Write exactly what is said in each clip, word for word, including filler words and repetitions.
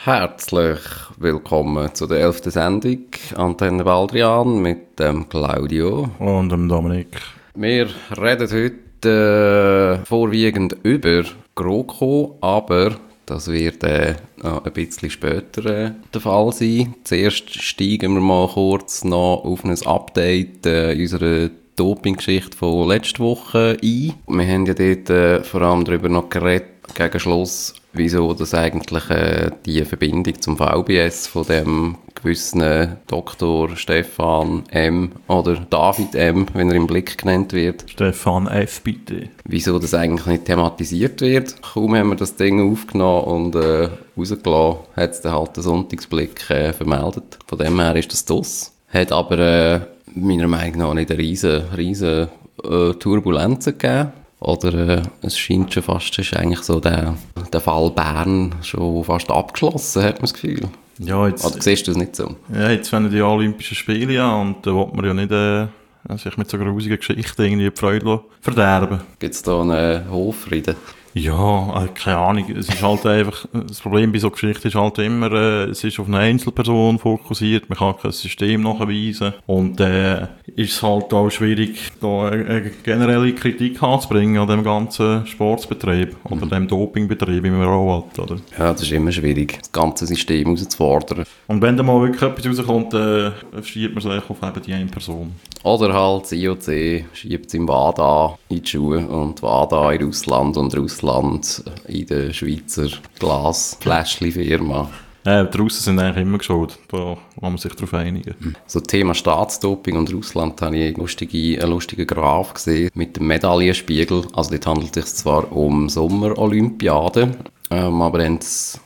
Herzlich willkommen zu der elften Sendung Antenne Baldrian mit dem Claudio und dem Dominik. Wir reden heute äh, vorwiegend über GroKo, aber das wird äh, noch ein bisschen später äh, der Fall sein. Zuerst steigen wir mal kurz noch auf ein Update äh, unserer Doping-Geschichte von letzter Woche ein. Wir haben ja dort äh, vor allem darüber noch geredet, gegen Schluss, wieso das eigentlich äh, die Verbindung zum V B S von dem gewissen Doktor Stefan M. oder David M., wenn er im Blick genannt wird. Stefan F., bitte. Wieso das eigentlich nicht thematisiert wird. Kaum haben wir das Ding aufgenommen und äh, rausgelassen, hat es dann halt den Sonntagsblick äh, vermeldet. Von dem her ist das das. Hat aber äh, meiner Meinung nach nicht eine riesen, riesen äh, Turbulenzen gegeben. Oder äh, es scheint schon fast, ist eigentlich so der, der Fall Bern schon fast abgeschlossen, hat man das Gefühl. Ja, jetzt, Oder siehst du das nicht so? Ja, jetzt fangen die Olympischen Spiele an und da will man ja nicht äh, sich mit so grusigen Geschichten irgendwie die Freude verderben. Gibt es da einen Hoffrieden? Ja, äh, keine Ahnung. Es ist halt einfach, das Problem bei so Geschichten ist halt immer, äh, es ist auf eine Einzelperson fokussiert, man kann kein System nachweisen und äh, ist es halt auch schwierig, da eine, eine generelle Kritik anzubringen an dem ganzen Sportsbetrieb oder mhm. dem Dopingbetrieb, wie man auch hat, oder? Ja, das ist immer schwierig, das ganze System herauszufordern. Und wenn da mal wirklich etwas rauskommt, äh, schiebt man es eigentlich auf eben die eine Person. Oder halt das I O C schiebt es im WADA in die Schuhe und WADA in Russland und Russland in der Schweizer Glasfläschchen-Firma. Ja, die Russen sind eigentlich immer geschuld, da kann man sich darauf einigen. So Thema Staatsdoping und Russland habe ich einen lustigen, einen lustigen Graph gesehen mit dem Medaillenspiegel. Also dort handelt es sich zwar um Sommerolympiade, ähm, aber haben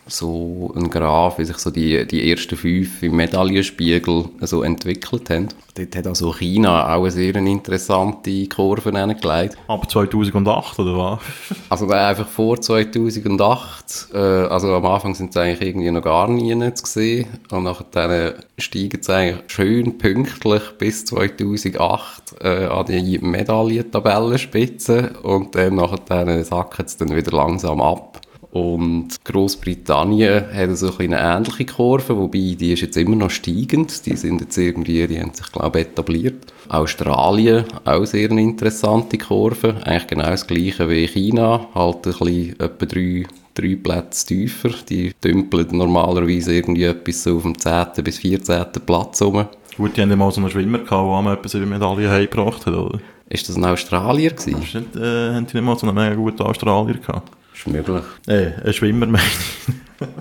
so einen Graph, wie sich so die, die ersten fünf im Medaillenspiegel so entwickelt haben. Dort hat also China auch eine sehr interessante Kurve hingelegt. Ab zweitausendacht, oder was? Also einfach vor zweitausendacht, äh, also am Anfang sind sie eigentlich irgendwie noch gar nie zu sehen und nachher steigen sie eigentlich schön pünktlich bis zweitausendacht äh, an die Medaillentabellenspitze und dann nachher sacken sie dann wieder langsam ab. Und Großbritannien hat so eine ähnliche Kurve, wobei die ist jetzt immer noch steigend. Die sind jetzt irgendwie, die haben sich, glaube ich, etabliert. Australien, auch sehr eine interessante Kurve. Eigentlich genau das Gleiche wie China, halt ein bisschen etwa drei, drei Plätze tiefer. Die dümpeln normalerweise irgendwie etwas so auf dem zehnten bis vierzehnten Platz rum. Gut, die haben ja mal so einen Schwimmer gehabt, der einmal etwas über Medaillen heimgebracht hat, oder? Ist das ein Australier gewesen? Ist nicht, äh, haben die nicht mal so einen mega guten Australier gehabt? Ist möglich. Äh, ein Schwimmer, meine ich.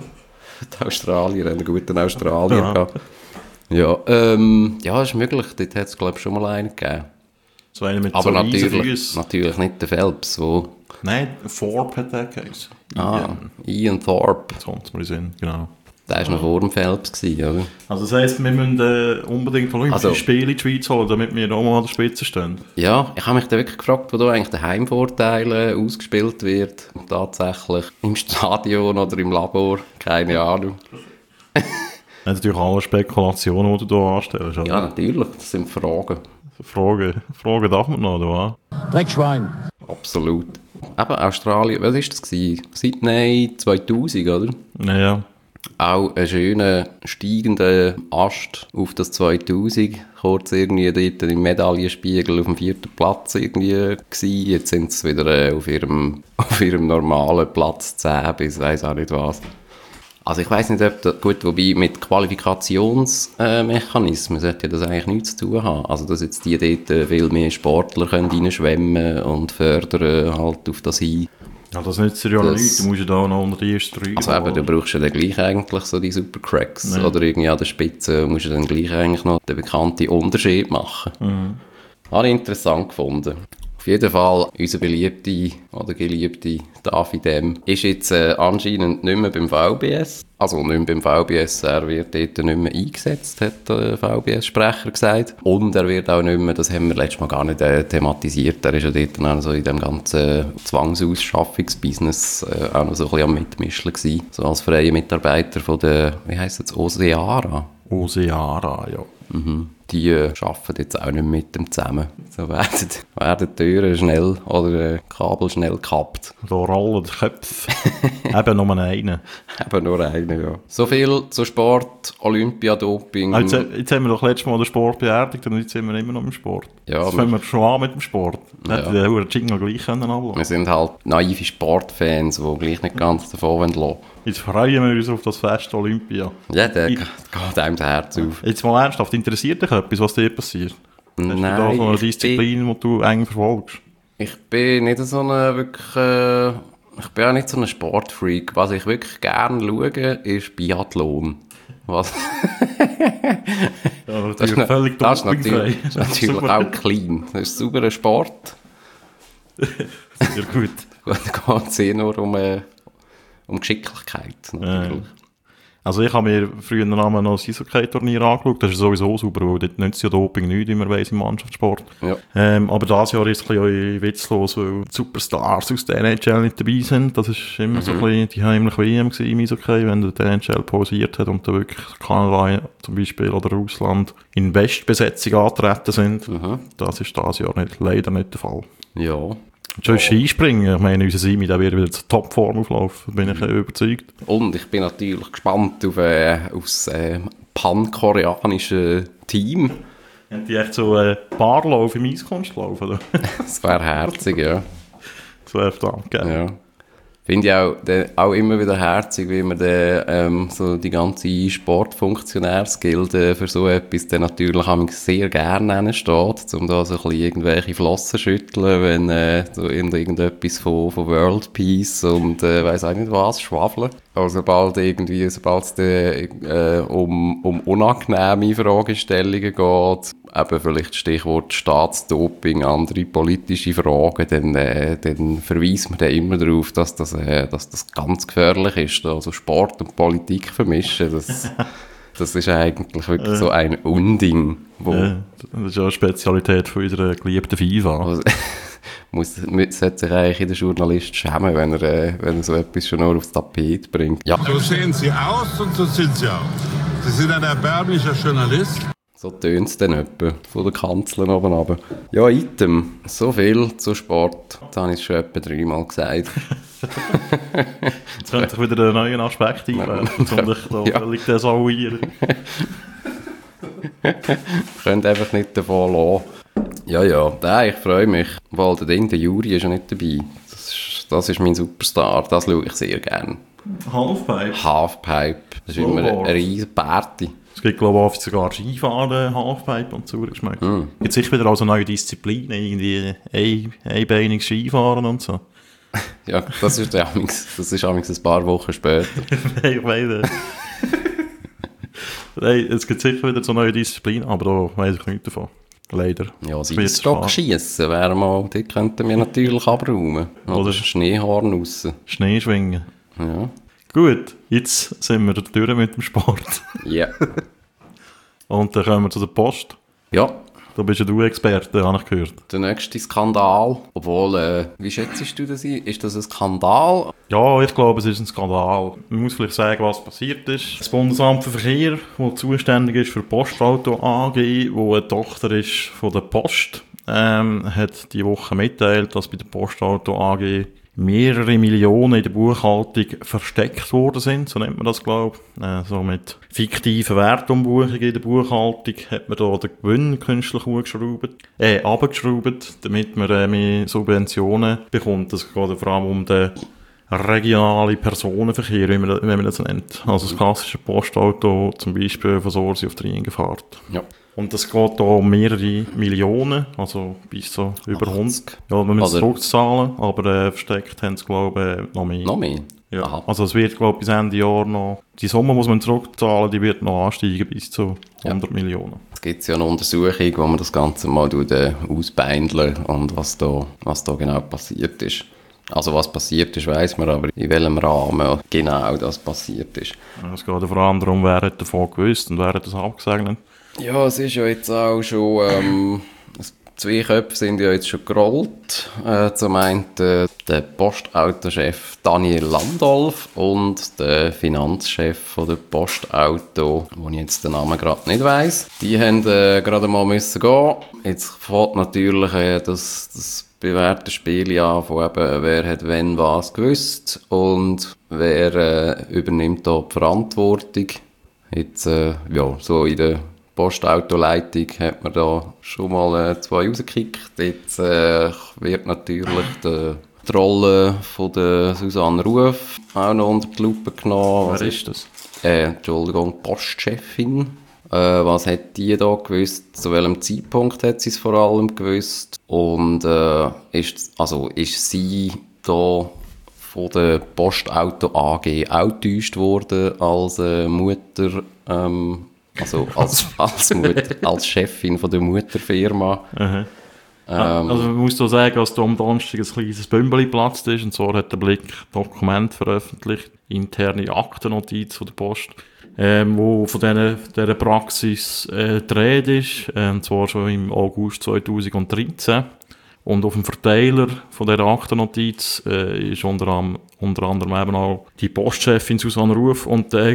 Die Australier haben einen guten Australier ja. gehabt. Ja, ähm, ja, ist möglich. Dort hat es, glaube ich, schon mal einen gegeben. So einen mit aber so natürlich, natürlich nicht der Phelps, wo... Nein, Thorpe hat der geheißen. Ah, Ian Thorpe. Das kommt mir Sinn, genau. Der war noch vor dem Phelps gewesen, oder? Also das heisst, wir müssen äh, unbedingt Olympische also, Spiele in die Schweiz holen, damit wir auch mal an der Spitze stehen. Ja, ich habe mich da wirklich gefragt, wo da eigentlich der Heimvorteil äh, ausgespielt wird. Tatsächlich im Stadion oder im Labor, keine Ahnung. Das sind natürlich alle Spekulationen, die du hier anstellst. Oder? Ja, natürlich, das sind Fragen. Fragen, Fragen darf man noch, oder was? Dreckschwein. Absolut. Eben Australien, was war das gewesen? Sydney zweitausend, oder? Ja. Auch ein schöner steigender Ast auf das zweitausend. Kurz irgendwie dort im Medaillenspiegel auf dem vierten Platz irgendwie gewesen. Jetzt sind sie wieder äh, auf, ihrem, auf ihrem normalen Platz zehn bis weiss auch nicht was. Also ich weiss nicht, ob das, gut, wobei mit Qualifikationsmechanismen äh, sollte das eigentlich nichts zu tun haben. Also dass jetzt die dort äh, viel mehr Sportler können reinschwemmen und fördern halt auf das hin. Ja, das nützt dir ja das, nichts, du musst ja da noch unter die ersten drei. Also eben, du brauchst ja dann gleich eigentlich so die Supercracks. Nee. Oder irgendwie an der Spitze musst du dann gleich eigentlich noch den bekannten Unterschied machen. Mhm. Habe ich interessant gefunden. Auf jeden Fall, unser beliebte oder geliebte David M. ist jetzt äh, anscheinend nicht mehr beim V B S. Also nicht mehr beim V B S, er wird dort nicht mehr eingesetzt, hat der V B S-Sprecher gesagt. Und er wird auch nicht mehr, das haben wir letztes Mal gar nicht äh, thematisiert, er ist ja dort auch so in dem ganzen Zwangsausschaffungsbusiness äh, auch noch so ein bisschen am Mitmischen gewesen. So als freier Mitarbeiter von der, wie heisst das, Oseara? Oseara, ja. Mhm. die äh, arbeiten jetzt auch nicht mit dem zusammen. So werden, werden die Türen schnell oder äh, Kabel schnell gekappt. Da rollen die Köpfe. Eben nur einen. Eben nur einen, ja. So viel zu Sport, Olympiadoping. Ah, jetzt, jetzt haben wir doch letztes Mal den Sport beerdigt und jetzt sind wir immer noch im Sport. Ja, jetzt fangen wir schon an mit dem Sport. Ja. Hätte der Uhr Jingle gleich können ablassen. Wir sind halt naive Sportfans, die gleich nicht ganz davon lassen wollen. Jetzt freuen wir uns auf das Fest Olympia. Ja, der Ich- geht einem das Herz auf. Jetzt mal ernsthaft, interessiert dich etwas, was dir passiert? Hast du da Nein, so eine ich bin, Disziplin, die du eng verfolgst? ich bin nicht so eine wirklich... Äh, ich bin auch nicht so ein Sportfreak. Was ich wirklich gerne schaue, ist Biathlon. Was? Ja, Das ist, natürlich völlig das ist dopingfrei. natürlich, das ist natürlich Super. auch clean. Das ist sauberer Sport. Sehr gut. Da geht es eh nur um, äh, um Geschicklichkeit. Natürlich. Also ich habe mir früher noch das Eishockey-Turnier angeschaut. Das ist sowieso super, weil dort nützt ja Doping nichts, wie man weiss, im Mannschaftssport. Ja. Ähm, aber dieses Jahr ist es ein bisschen witzlos, weil die Superstars aus der N H L nicht dabei sind. Das ist immer so ein bisschen die heimliche W M gewesen im Eishockey, wenn der N H L pausiert hat und da wirklich Kanada zum Beispiel oder Russland in Bestbesetzung angetreten sind. Mhm. Das ist dieses Jahr nicht, leider nicht der Fall. Ja. Schon Skispringen, ich meine, unser Simi, der wird wieder zur Topform auflaufen, bin ich äh, überzeugt. Und ich bin natürlich gespannt auf, äh, auf das äh, pan-koreanische Team. Haben die echt so äh, Barlauf im Eiskunstlauf, oder? Das wäre herzig, ja. Das wäre verdammt geil. ja. Finde ich auch, de, auch immer wieder herzig, wie man de, ähm, so die ganze Sportfunktionärsgilde für so etwas dann natürlich auch sehr gerne steht, um da so ein bisschen irgendwelche Flossen schütteln, wenn äh, so irgendetwas von, von World Peace und äh, weiss auch nicht was, schwafeln. Aber sobald irgendwie, sobald es äh, um, um unangenehme Fragestellungen geht, eben vielleicht Stichwort Staatsdoping, andere politische Fragen, dann, äh, dann verweist man dann immer darauf, dass das, äh, dass das ganz gefährlich ist. Also Sport und Politik vermischen, das, das ist eigentlich wirklich so ein Unding. Wo, Ja, das ist ja eine Spezialität von unserer geliebten FIFA. also, muss, sollte sich eigentlich jeder Journalist schämen, wenn er, äh, wenn er so etwas schon nur aufs Tapet bringt. Ja, So sehen Sie aus und so sind Sie auch. Sie sind ein erbärmlicher Journalist. so tönt es dann etwa von der Kanzlerin oben runter. Ja, Item. So viel zu Sport. Das habe ich schon etwa dreimal gesagt. Jetzt könnte ich wieder einen neuen Aspekt einwerfen, um dich da Ja. völlig desavouieren. Könnt einfach nicht davon lassen. Ja, ja, nein, ich freue mich. Weil der Ding, der Juri ist ja nicht dabei. Das ist, das ist mein Superstar. Das schaue ich sehr gerne. Halfpipe. Halfpipe. Das ist immer eine, eine riesige Party. Es gibt, glaube ich, sogar Skifahren, Halfpipe und so. Mm. Jetzt sicher wieder also neue Disziplinen, irgendwie ein, einbeiniges Skifahren und so. Ja, das ist ja amigs- das ist amigs ein paar Wochen später. Ich meine. Nein, es gibt sicher wieder so neue Disziplinen, aber da weiss ich nichts davon. Leider. Ja, das Ich bin jetzt Eisstockschiessen wäre mal, die könnten wir natürlich abräumen. Oder, Oder- Schneehorn raus. Schneeschwingen. Ja. Gut, jetzt sind wir durch mit dem Sport. Ja. Und dann kommen wir zu der Post. Ja, Da bist ja du Experte, habe ich gehört. der nächste Skandal. Obwohl, äh, wie schätzt du das ein? Ist das ein Skandal? Ja, ich glaube, es ist ein Skandal. Man muss vielleicht sagen, was passiert ist. Das Bundesamt für Verkehr, das zuständig ist für die Postauto A G, wo eine Tochter ist von der Post, ähm, hat die Woche mitteilt, dass bei der Postauto A G mehrere Millionen in der Buchhaltung versteckt worden sind, so nennt man das, glaube ich. Äh, so mit fiktiven Wertumbuchungen in der Buchhaltung hat man da den Gewinn künstlich hochgeschraubt, äh, runtergeschraubt, damit man äh, mehr Subventionen bekommt. Das geht vor allem um den regionalen Personenverkehr, wie man, wie man das nennt. Also das klassische Postauto, zum Beispiel von Sorsi auf die Rheinfahrt. Ja. Und das geht da um mehrere Millionen, also bis so über hundert. Ja, man muss es Also- zurückzahlen, aber äh, versteckt haben sie, glaube ich, noch mehr. Noch mehr? Ja. Aha. Also es wird, glaube ich, bis Ende Jahr noch, die Summe muss man zurückzahlen, die wird noch ansteigen bis zu hundert Millionen. Es gibt ja eine Untersuchung, wo man das Ganze mal tut, äh, ausbeindeln und was da, was da genau passiert ist. Also was passiert ist, weiss man, aber in welchem Rahmen genau das passiert ist. Ja, es geht ja vor allem darum, wer hat davon gewusst und wer hat das abgesegnet. Ja, es ist ja jetzt auch schon ähm, Zwei Köpfe sind ja jetzt schon gerollt. Äh, zum einen äh, der Postautochef Daniel Landolf und der Finanzchef von der Postauto, wo ich jetzt den Namen gerade nicht weiss. Die haben äh, gerade mal müssen gehen. Jetzt fängt natürlich äh, das, das bewährte Spiel an, von eben, wer hat wenn was gewusst und wer äh, übernimmt da die Verantwortung. Jetzt, äh, ja, so in der Postautoleitung hat man da schon mal äh, zwei rausgekickt. Jetzt äh, wird natürlich die, die Rolle von der Susanne Ruf auch noch unter die Lupe genommen. Wer ist das? Äh, Entschuldigung, die Postchefin. Äh, was hat die da gewusst? Zu welchem Zeitpunkt hat sie es vor allem gewusst? Und äh, ist, also ist sie da von der Postauto A G auch getäuscht worden als äh, Mutter, ähm, also als, als, Mutter, als Chefin von der Mutterfirma. Mhm. Ähm, also man muss da sagen, dass da am Donnerstag ein kleines Bümbeli geplatzt ist, und zwar hat der Blick Dokument veröffentlicht, interne Aktennotiz von der Post, ähm, wo von dieser, dieser Praxis äh, die Rede ist, äh, und zwar schon im August zweitausenddreizehn. Und auf dem Verteiler von dieser Aktennotiz äh, ist unter, am, unter anderem eben auch die Postchefin Susanne Ruf und der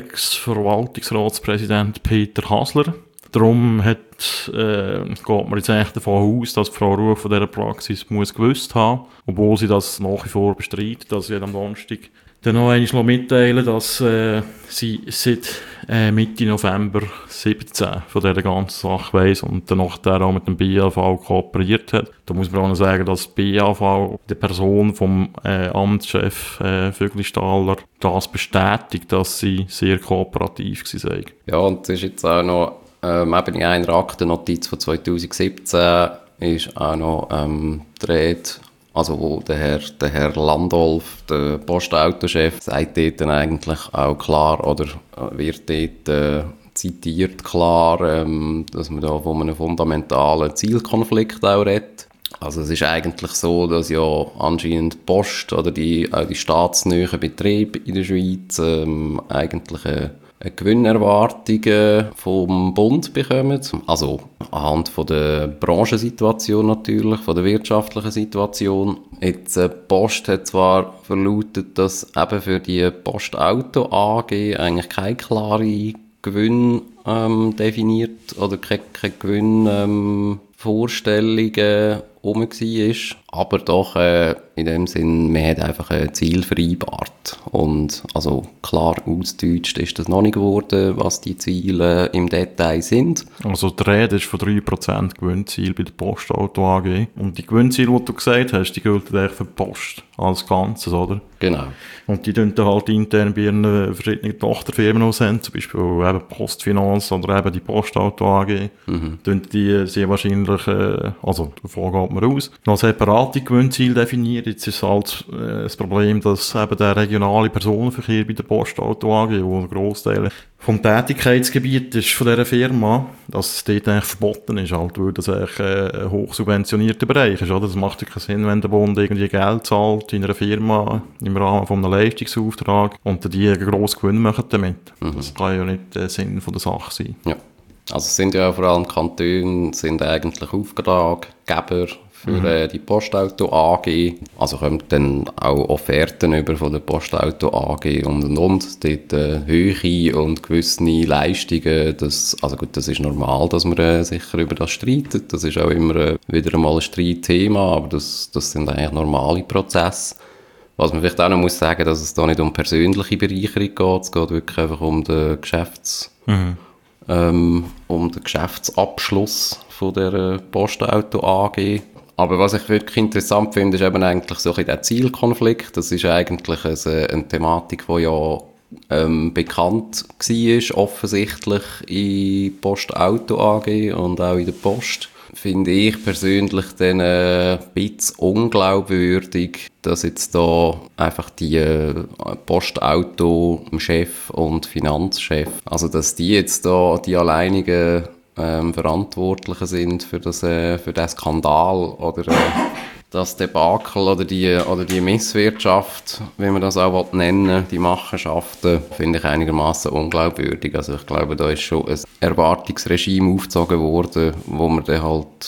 Ex-Verwaltungsratspräsident Peter Hasler. Darum hat, äh, geht man jetzt eigentlich davon aus, dass Frau Ruf von dieser Praxis muss gewusst haben, obwohl sie das nach wie vor bestreitet, dass sie am Donnerstag dann noch einmal mitteilen, dass äh, sie seit äh, Mitte November siebzehn von dieser ganzen Sache weiss und dann nachher auch mit dem B A V kooperiert hat. Da muss man auch noch sagen, dass B A V, die Person vom äh, Amtschef äh, Vögli-Staller, das bestätigt, dass sie sehr kooperativ gewesen sei. Ja, und es ist jetzt auch noch, ähm, eben in einer Aktennotiz von zweitausendsiebzehn ist auch noch ähm, die Rede, also wo der Herr, der Herr Landolf, der Postautochef, sagt dort dann eigentlich auch klar, oder wird dort äh, zitiert klar, ähm, dass man da von einem fundamentalen Zielkonflikt auch redet. Also es ist eigentlich so, dass ja anscheinend die Post oder die, auch die staatsnahen Betriebe in der Schweiz ähm, eigentlich eine eine Gewinnerwartungen vom Bund bekommen. Also anhand von der Branchensituation natürlich, von der wirtschaftlichen Situation. Jetzt, äh, die Post hat zwar verlautet, dass eben für die Postauto A G eigentlich keine klare Gewinn ähm, definiert oder keine, keine Gewinn ähm, Vorstellungen rum war, aber doch äh, in dem Sinn, man hat einfach ein Ziel vereinbart. Und also klar ausgedeutscht ist das noch nicht geworden, was die Ziele im Detail sind. Also die Rede ist von drei Prozent Gewinnziel bei der Postauto A G. Und die Gewinnziele, die du gesagt hast, die gelten eigentlich für die Post als Ganzes, oder? Genau. Und die tun dann halt intern bei ihren äh, verschiedenen Tochterfirmen auch sind, zum Beispiel eben Postfinanz oder eben die Postauto A G. Mhm. Tun die sehr wahrscheinlich, äh, also davon geht man aus, noch separate Gewinnziele definiert. Jetzt ist halt äh, das Problem, dass eben der regionale Personenverkehr bei der Postauto A G, wo ein Grossteil vom Tätigkeitsgebiet ist von dieser Firma, dass es dort eigentlich verboten ist, halt, weil das eigentlich äh, ein hochsubventionierter Bereich ist, oder? Das macht ja keinen Sinn, wenn der Bund irgendwie Geld zahlt in einer Firma im Rahmen von einem Leistungsauftrag und dann die einen grossen Gewinn machen damit. Mhm. Das kann ja nicht der Sinn von der Sache sein. Ja. Also es sind ja vor allem Kantone, sind eigentlich Auftraggeber für mhm. äh, die Postauto A G. Also kommen dann auch Offerten über von der Postauto A G und und und. Dort äh, Höhe und gewisse Leistungen, das, also gut, das ist normal, dass man äh, sicher über das streitet. Das ist auch immer äh, wieder einmal ein Streitthema, aber das, das sind eigentlich normale Prozesse. Was man vielleicht auch noch muss sagen, dass es da nicht um persönliche Bereicherung geht, es geht wirklich einfach um den Geschäfts... Mhm. Ähm, um den Geschäftsabschluss von der Postauto A G. Aber was ich wirklich interessant finde, ist eben eigentlich so ein bisschen der Zielkonflikt. Das ist eigentlich eine, eine Thematik, die ja ähm, bekannt war, offensichtlich in Postauto A G und auch in der Post. Finde ich persönlich dann äh, ein bisschen unglaubwürdig, dass jetzt da einfach die äh, Postauto-Chef und Finanzchef, also dass die jetzt da die alleinigen ähm, Verantwortlichen sind für das, äh, für den Skandal oder äh, das Debakel oder die, oder die Misswirtschaft, wie man das auch nennen will, die Machenschaften, finde ich einigermaßen unglaubwürdig. Also ich glaube, da ist schon ein Erwartungsregime aufgezogen worden, wo man dann halt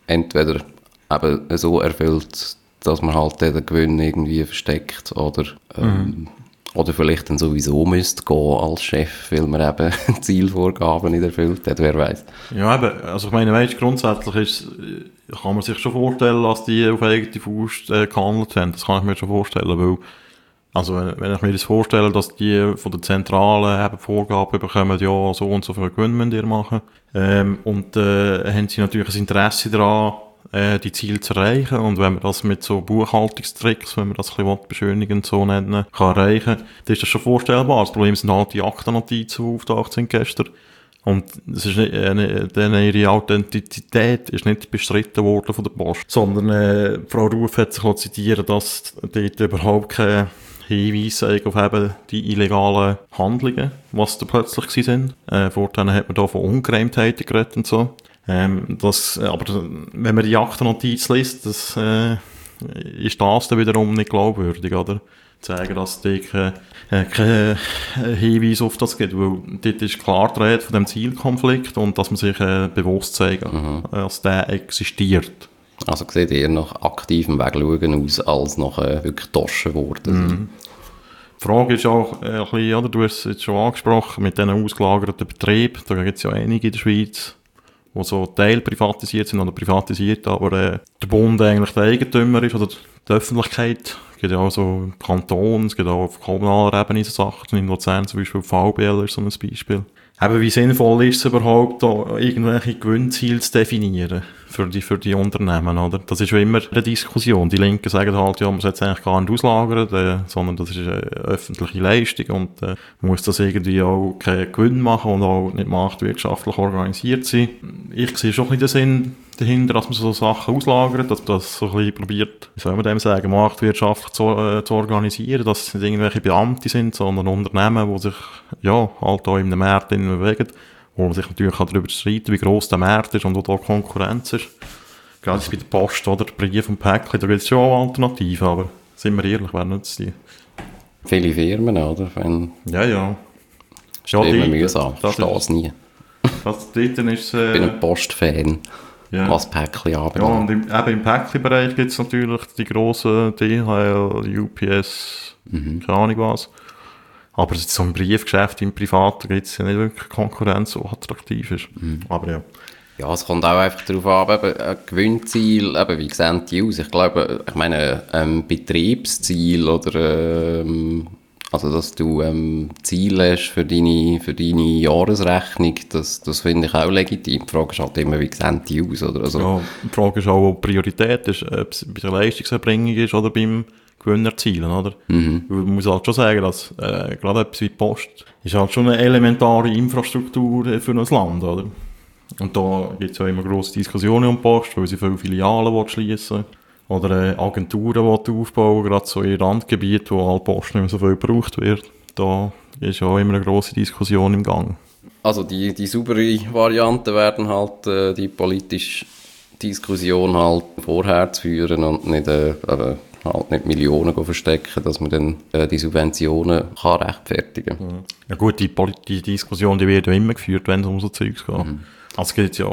entweder eben so erfüllt, dass man halt den Gewinn irgendwie versteckt oder, ähm, mhm. oder vielleicht dann sowieso müsste gehen als Chef, weil man eben Zielvorgaben nicht erfüllt hat, wer weiß. Ja, eben, also ich meine, weißt, grundsätzlich ist, kann man sich schon vorstellen, dass die auf eigene Faust äh, gehandelt haben. Das kann ich mir schon vorstellen, weil, also wenn, wenn ich mir das vorstelle, dass die von der Zentrale eben Vorgaben bekommen, ja, so und so viel Gewinn müsst ihr machen, ähm, und äh, haben sie natürlich ein Interesse daran, äh, die Ziele zu erreichen, und wenn man das mit so Buchhaltungstricks, wenn man das ein bisschen beschönigend so nennen kann erreichen, dann ist das schon vorstellbar. Das Problem sind halt die Aktennotizen, die auftaucht sind gestern. Und es ist nicht, äh, denn ihre Authentizität ist nicht bestritten worden von der Post, sondern äh, Frau Ruf hat sich zitieren, dass dort überhaupt keine Hinweise auf eben die illegalen Handlungen, was da plötzlich gewesen sind. Äh, vorhin hat man da von Ungereimtheiten geredet und so. Ähm, das, aber wenn man die Aktennotiz liest, das, äh, ist das dann wiederum nicht glaubwürdig, oder? Zeigen, dass es keine, äh, keine Hinweise auf das gibt, weil dort ist klar die Rede von dem Zielkonflikt und dass man sich äh, bewusst zeigt, mhm. dass der existiert. Also sieht eher nach aktivem Wegschauen aus, als nach äh, wirklich Taschen worden. Mhm. Die Frage ist auch, äh, ein bisschen, oder, du hast es jetzt schon angesprochen, mit diesen ausgelagerten Betrieben, da gibt es ja einige in der Schweiz, die so teilprivatisiert sind oder privatisiert, aber äh, der Bund eigentlich der Eigentümer ist oder die Öffentlichkeit. Es gibt ja auch so Kantone, es gibt auch auf kommunaler Ebene so Sachen, in Luzern zum Beispiel V B L ist so ein Beispiel. Eben, wie sinnvoll ist es überhaupt, da irgendwelche Gewinnziele zu definieren für die, für die Unternehmen, oder? Das ist ja immer eine Diskussion. Die Linken sagen halt, ja, man sollte es eigentlich gar nicht auslagern, äh, sondern das ist eine öffentliche Leistung und äh, man muss das irgendwie auch keinen Gewinn machen und auch nicht marktwirtschaftlich organisiert sein. Ich sehe schon ein bisschen den Sinn dahinter, dass man so Sachen auslagert, dass man das so ein bisschen probiert, wie soll man dem sagen, marktwirtschaftlich zu, äh, zu organisieren, dass es nicht irgendwelche Beamte sind, sondern Unternehmen, die sich, ja, halt auch in einem Markt bewegen, wo man sich natürlich auch darüber streiten, wie gross der Markt ist und wo da Konkurrenz ist. Gerade bei der Post oder Brief und Päckchen, da gibt es schon auch Alternativen, aber sind wir ehrlich, wer nutzt die? Viele Firmen, oder? Wenn ja, ja. Ist ja, immer mühsam, ich verstehe es nie. Das dort ist, äh, ich bin ein Postfan, ja. was Päckchen anbelangt. Ja, und im, eben im Päckchenbereich gibt es natürlich die grossen D H L, U P S, mhm. keine Ahnung was. Aber so ein Briefgeschäft im Privaten gibt es ja nicht wirklich Konkurrenz, so attraktiv ist. Mhm. Aber ja. Ja, es kommt auch einfach darauf an, eben, ein Gewinnziel, eben, wie sehen die aus? Ich glaube, ich meine, ein Betriebsziel oder, ähm, also, dass du ähm, Ziele hast für deine, für deine Jahresrechnung, das, das finde ich auch legitim. Die Frage ist halt immer, wie sehen die aus? Oder? Also, ja, die Frage ist auch, ob Priorität ist, ob es bei der Leistungserbringung ist oder beim Gewinn erzielen, oder? Mhm. Man muss halt schon sagen, dass äh, gerade etwas wie die Post ist halt schon eine elementare Infrastruktur für ein Land, oder? Und da gibt es ja immer grosse Diskussionen um die Post, weil sie viele Filialen schliessen oder äh, Agenturen aufbauen, gerade so in Randgebieten, wo halt Post nicht mehr so viel gebraucht wird. Da ist ja auch immer eine grosse Diskussion im Gang. Also die, die saubere Variante werden halt äh, die politische Diskussion halt vorher zu führen und nicht äh, aber halt nicht Millionen verstecken, dass man dann äh, die Subventionen kann rechtfertigen kann. Mhm. Ja gut, die, die Diskussion die wird ja immer geführt, wenn es um so Zeugs geht. Mhm. Also es gibt ja,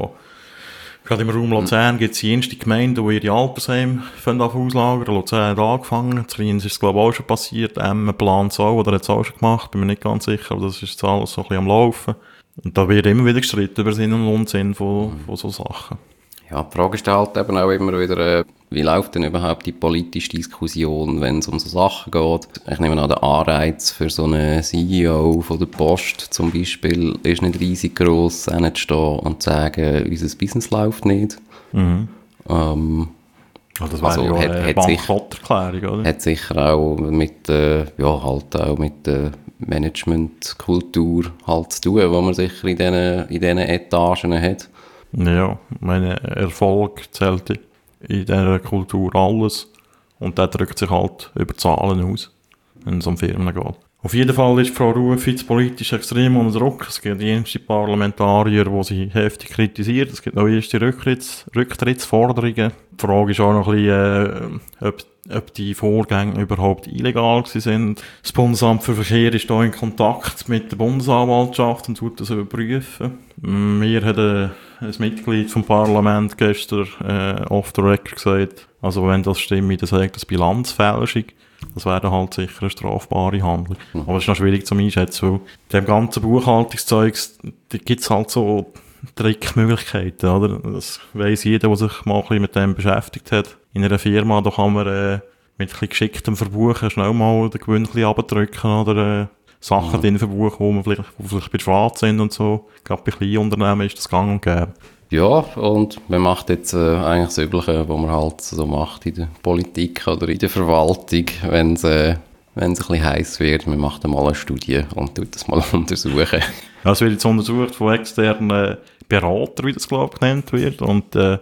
gerade im Raum Luzern gibt es jenste Gemeinden, die ihre Altersheime auslagern. Luzern hat angefangen, in Rheins ist es glaube ich auch schon passiert, Emmen plant es auch, oder hat es auch schon gemacht, bin mir nicht ganz sicher, aber das ist jetzt alles so ein bisschen am Laufen. Und da wird immer wieder gestritten über Sinn und Unsinn von, mhm. von so Sachen. Ja, die Frage ist halt eben auch immer wieder, äh, wie läuft denn überhaupt die politische Diskussion, wenn es um so Sachen geht? Ich nehme an, der Anreiz für so einen C E O von der Post zum Beispiel ist nicht riesig gross, hinzustehen und zu sagen, unser Business läuft nicht. Mhm. Ähm, ja, das wäre also ja hat, eine Bankrotterklärung, oder? Hat sicher auch mit, äh, ja, halt auch mit der Managementkultur halt zu tun, die man sicher in diesen in diesen Etagen hat. Ja, meine Erfolg zählt in dieser Kultur alles und der drückt sich halt über Zahlen aus, wenn es um Firmen geht. Auf jeden Fall ist Frau Ruf jetzt politisch extrem unter Druck. Es gibt die ersten Parlamentarier, die sie heftig kritisiert. Es gibt noch erste Rücktritts, Rücktrittsforderungen. Die Frage ist auch noch ein bisschen, äh, ob ob die Vorgänge überhaupt illegal sind. Das Bundesamt für Verkehr ist da in Kontakt mit der Bundesanwaltschaft und tut das überprüfen. Mir hat ein, ein Mitglied vom Parlament gestern äh, off the record gesagt, also wenn das stimmt, dann sagt das Bilanzfälschung. Das wäre dann halt sicher eine strafbare Handlung. Mhm. Aber es ist noch schwierig zu einschätzen, weil dem ganzen Buchhaltungszeugs, da gibt es halt so Trickmöglichkeiten, oder? Das weiss jeder, der sich mal ein bisschen mit dem beschäftigt hat. In einer Firma, da kann man äh, mit ein bisschen geschicktem Verbuchen schnell mal den Gewinn ein bisschen runterdrücken oder äh, Sachen mhm. drin verbuchen, wo man vielleicht, wo vielleicht bei Schwarz sind und so. Gerade bei kleinen Unternehmen ist das gang und gäbe. Ja, und man macht jetzt äh, eigentlich das Übliche, was man halt so macht in der Politik oder in der Verwaltung, wenn es äh, ein bisschen heiß wird. Man macht einmal eine Studie und tut das mal untersuchen. Ja, es wird jetzt untersucht von externen Beratern, wie das glaube ich genannt wird, und äh,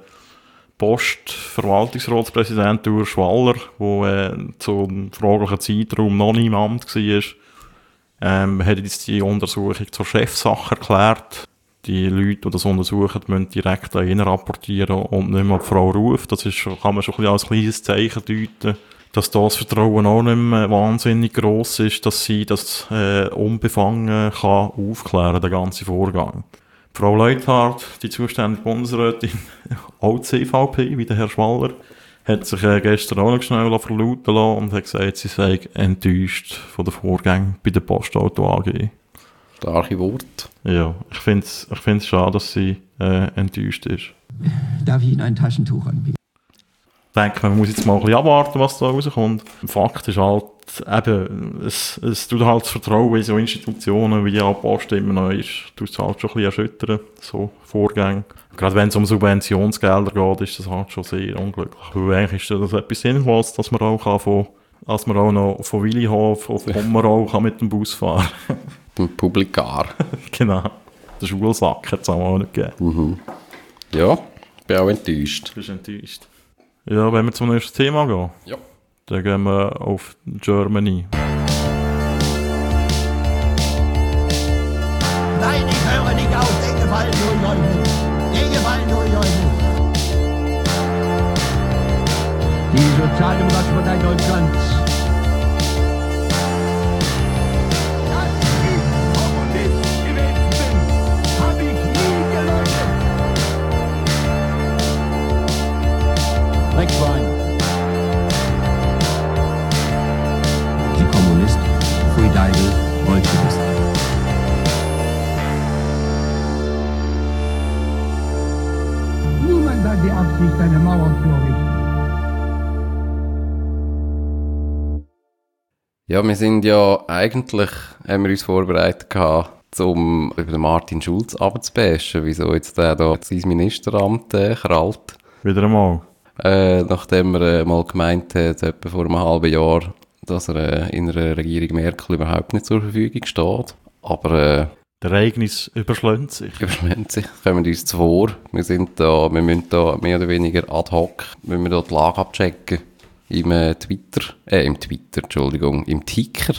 Post-Verwaltungsratspräsident Urs Schwaller, der äh, zu einem fraglichen Zeitraum noch nicht im Amt war, ähm, hat jetzt die Untersuchung zur Chefsache erklärt. Die Leute, die das untersuchen, müssen direkt an ihn rapportieren und nicht mehr an die Frau Ruf. Das ist, kann man schon ein bisschen als kleines Zeichen deuten, dass das Vertrauen auch nicht mehr wahnsinnig gross ist, dass sie das äh, unbefangen kann aufklären, den ganzen Vorgang. Frau Leuthardt, die zuständige Bundesrätin, auch C V P, wie der Herr Schwaller, hat sich äh, gestern auch noch schnell verlauten lassen und hat gesagt, sie sei enttäuscht von den Vorgängen bei der Postauto A G. Starke Wort. Ja, ich finde es ich find's schade, dass sie äh, enttäuscht ist. Darf ich Ihnen ein Taschentuch anbieten? Ich denke, man muss jetzt mal ein bisschen abwarten, was da rauskommt. Fakt ist halt, eben, es, es tut halt das Vertrauen in so Institutionen wie die Post immer noch ist, tut es halt schon ein bisschen erschüttern, so Vorgänge. Gerade wenn es um Subventionsgelder geht, ist das halt schon sehr unglücklich. Weil eigentlich ist das etwas Sinnvolles, dass man auch, kann von, dass man auch noch von Willihof auf Pommerau kann mit dem Bus fahren kann. Ein Publikar. Genau. Der Schulsack hat es auch nicht gegeben. Mhm. Ja, ich bin auch enttäuscht. Du bist enttäuscht. Ja, wenn wir zum nächsten Thema gehen. Ja. Dann gehen wir auf Germany. Nein, ich höre nicht auf, den Gefallen durchleuchten. Den Gefallen durchleuchten. Die Sozialdemokratische Partei Deutschlands. Dass ich Kommunist gewesen bin, habe ich nie geleugnet. Dreckschwein. Die Kommunist, Pfui Deigel, Bolschewist. Niemand hat die Absicht, eine Mauer zu errichten. Ja, wir sind ja eigentlich, haben wir uns vorbereitet gehabt, um über den Martin Schulz abzubashen, wieso jetzt der da sein Ministeramt äh, krallt. Wieder einmal. Äh, nachdem er äh, mal gemeint hat, etwa vor einem halben Jahr, dass er äh, in einer Regierung Merkel überhaupt nicht zur Verfügung steht. Aber äh, der Ereignis überschlägt sich. Überschlägt sich, kommen uns zuvor. Wir sind da, wir müssen da mehr oder weniger ad hoc, müssen wir da die Lage abchecken. Im äh, Twitter, äh, im Twitter, Entschuldigung, im Ticker.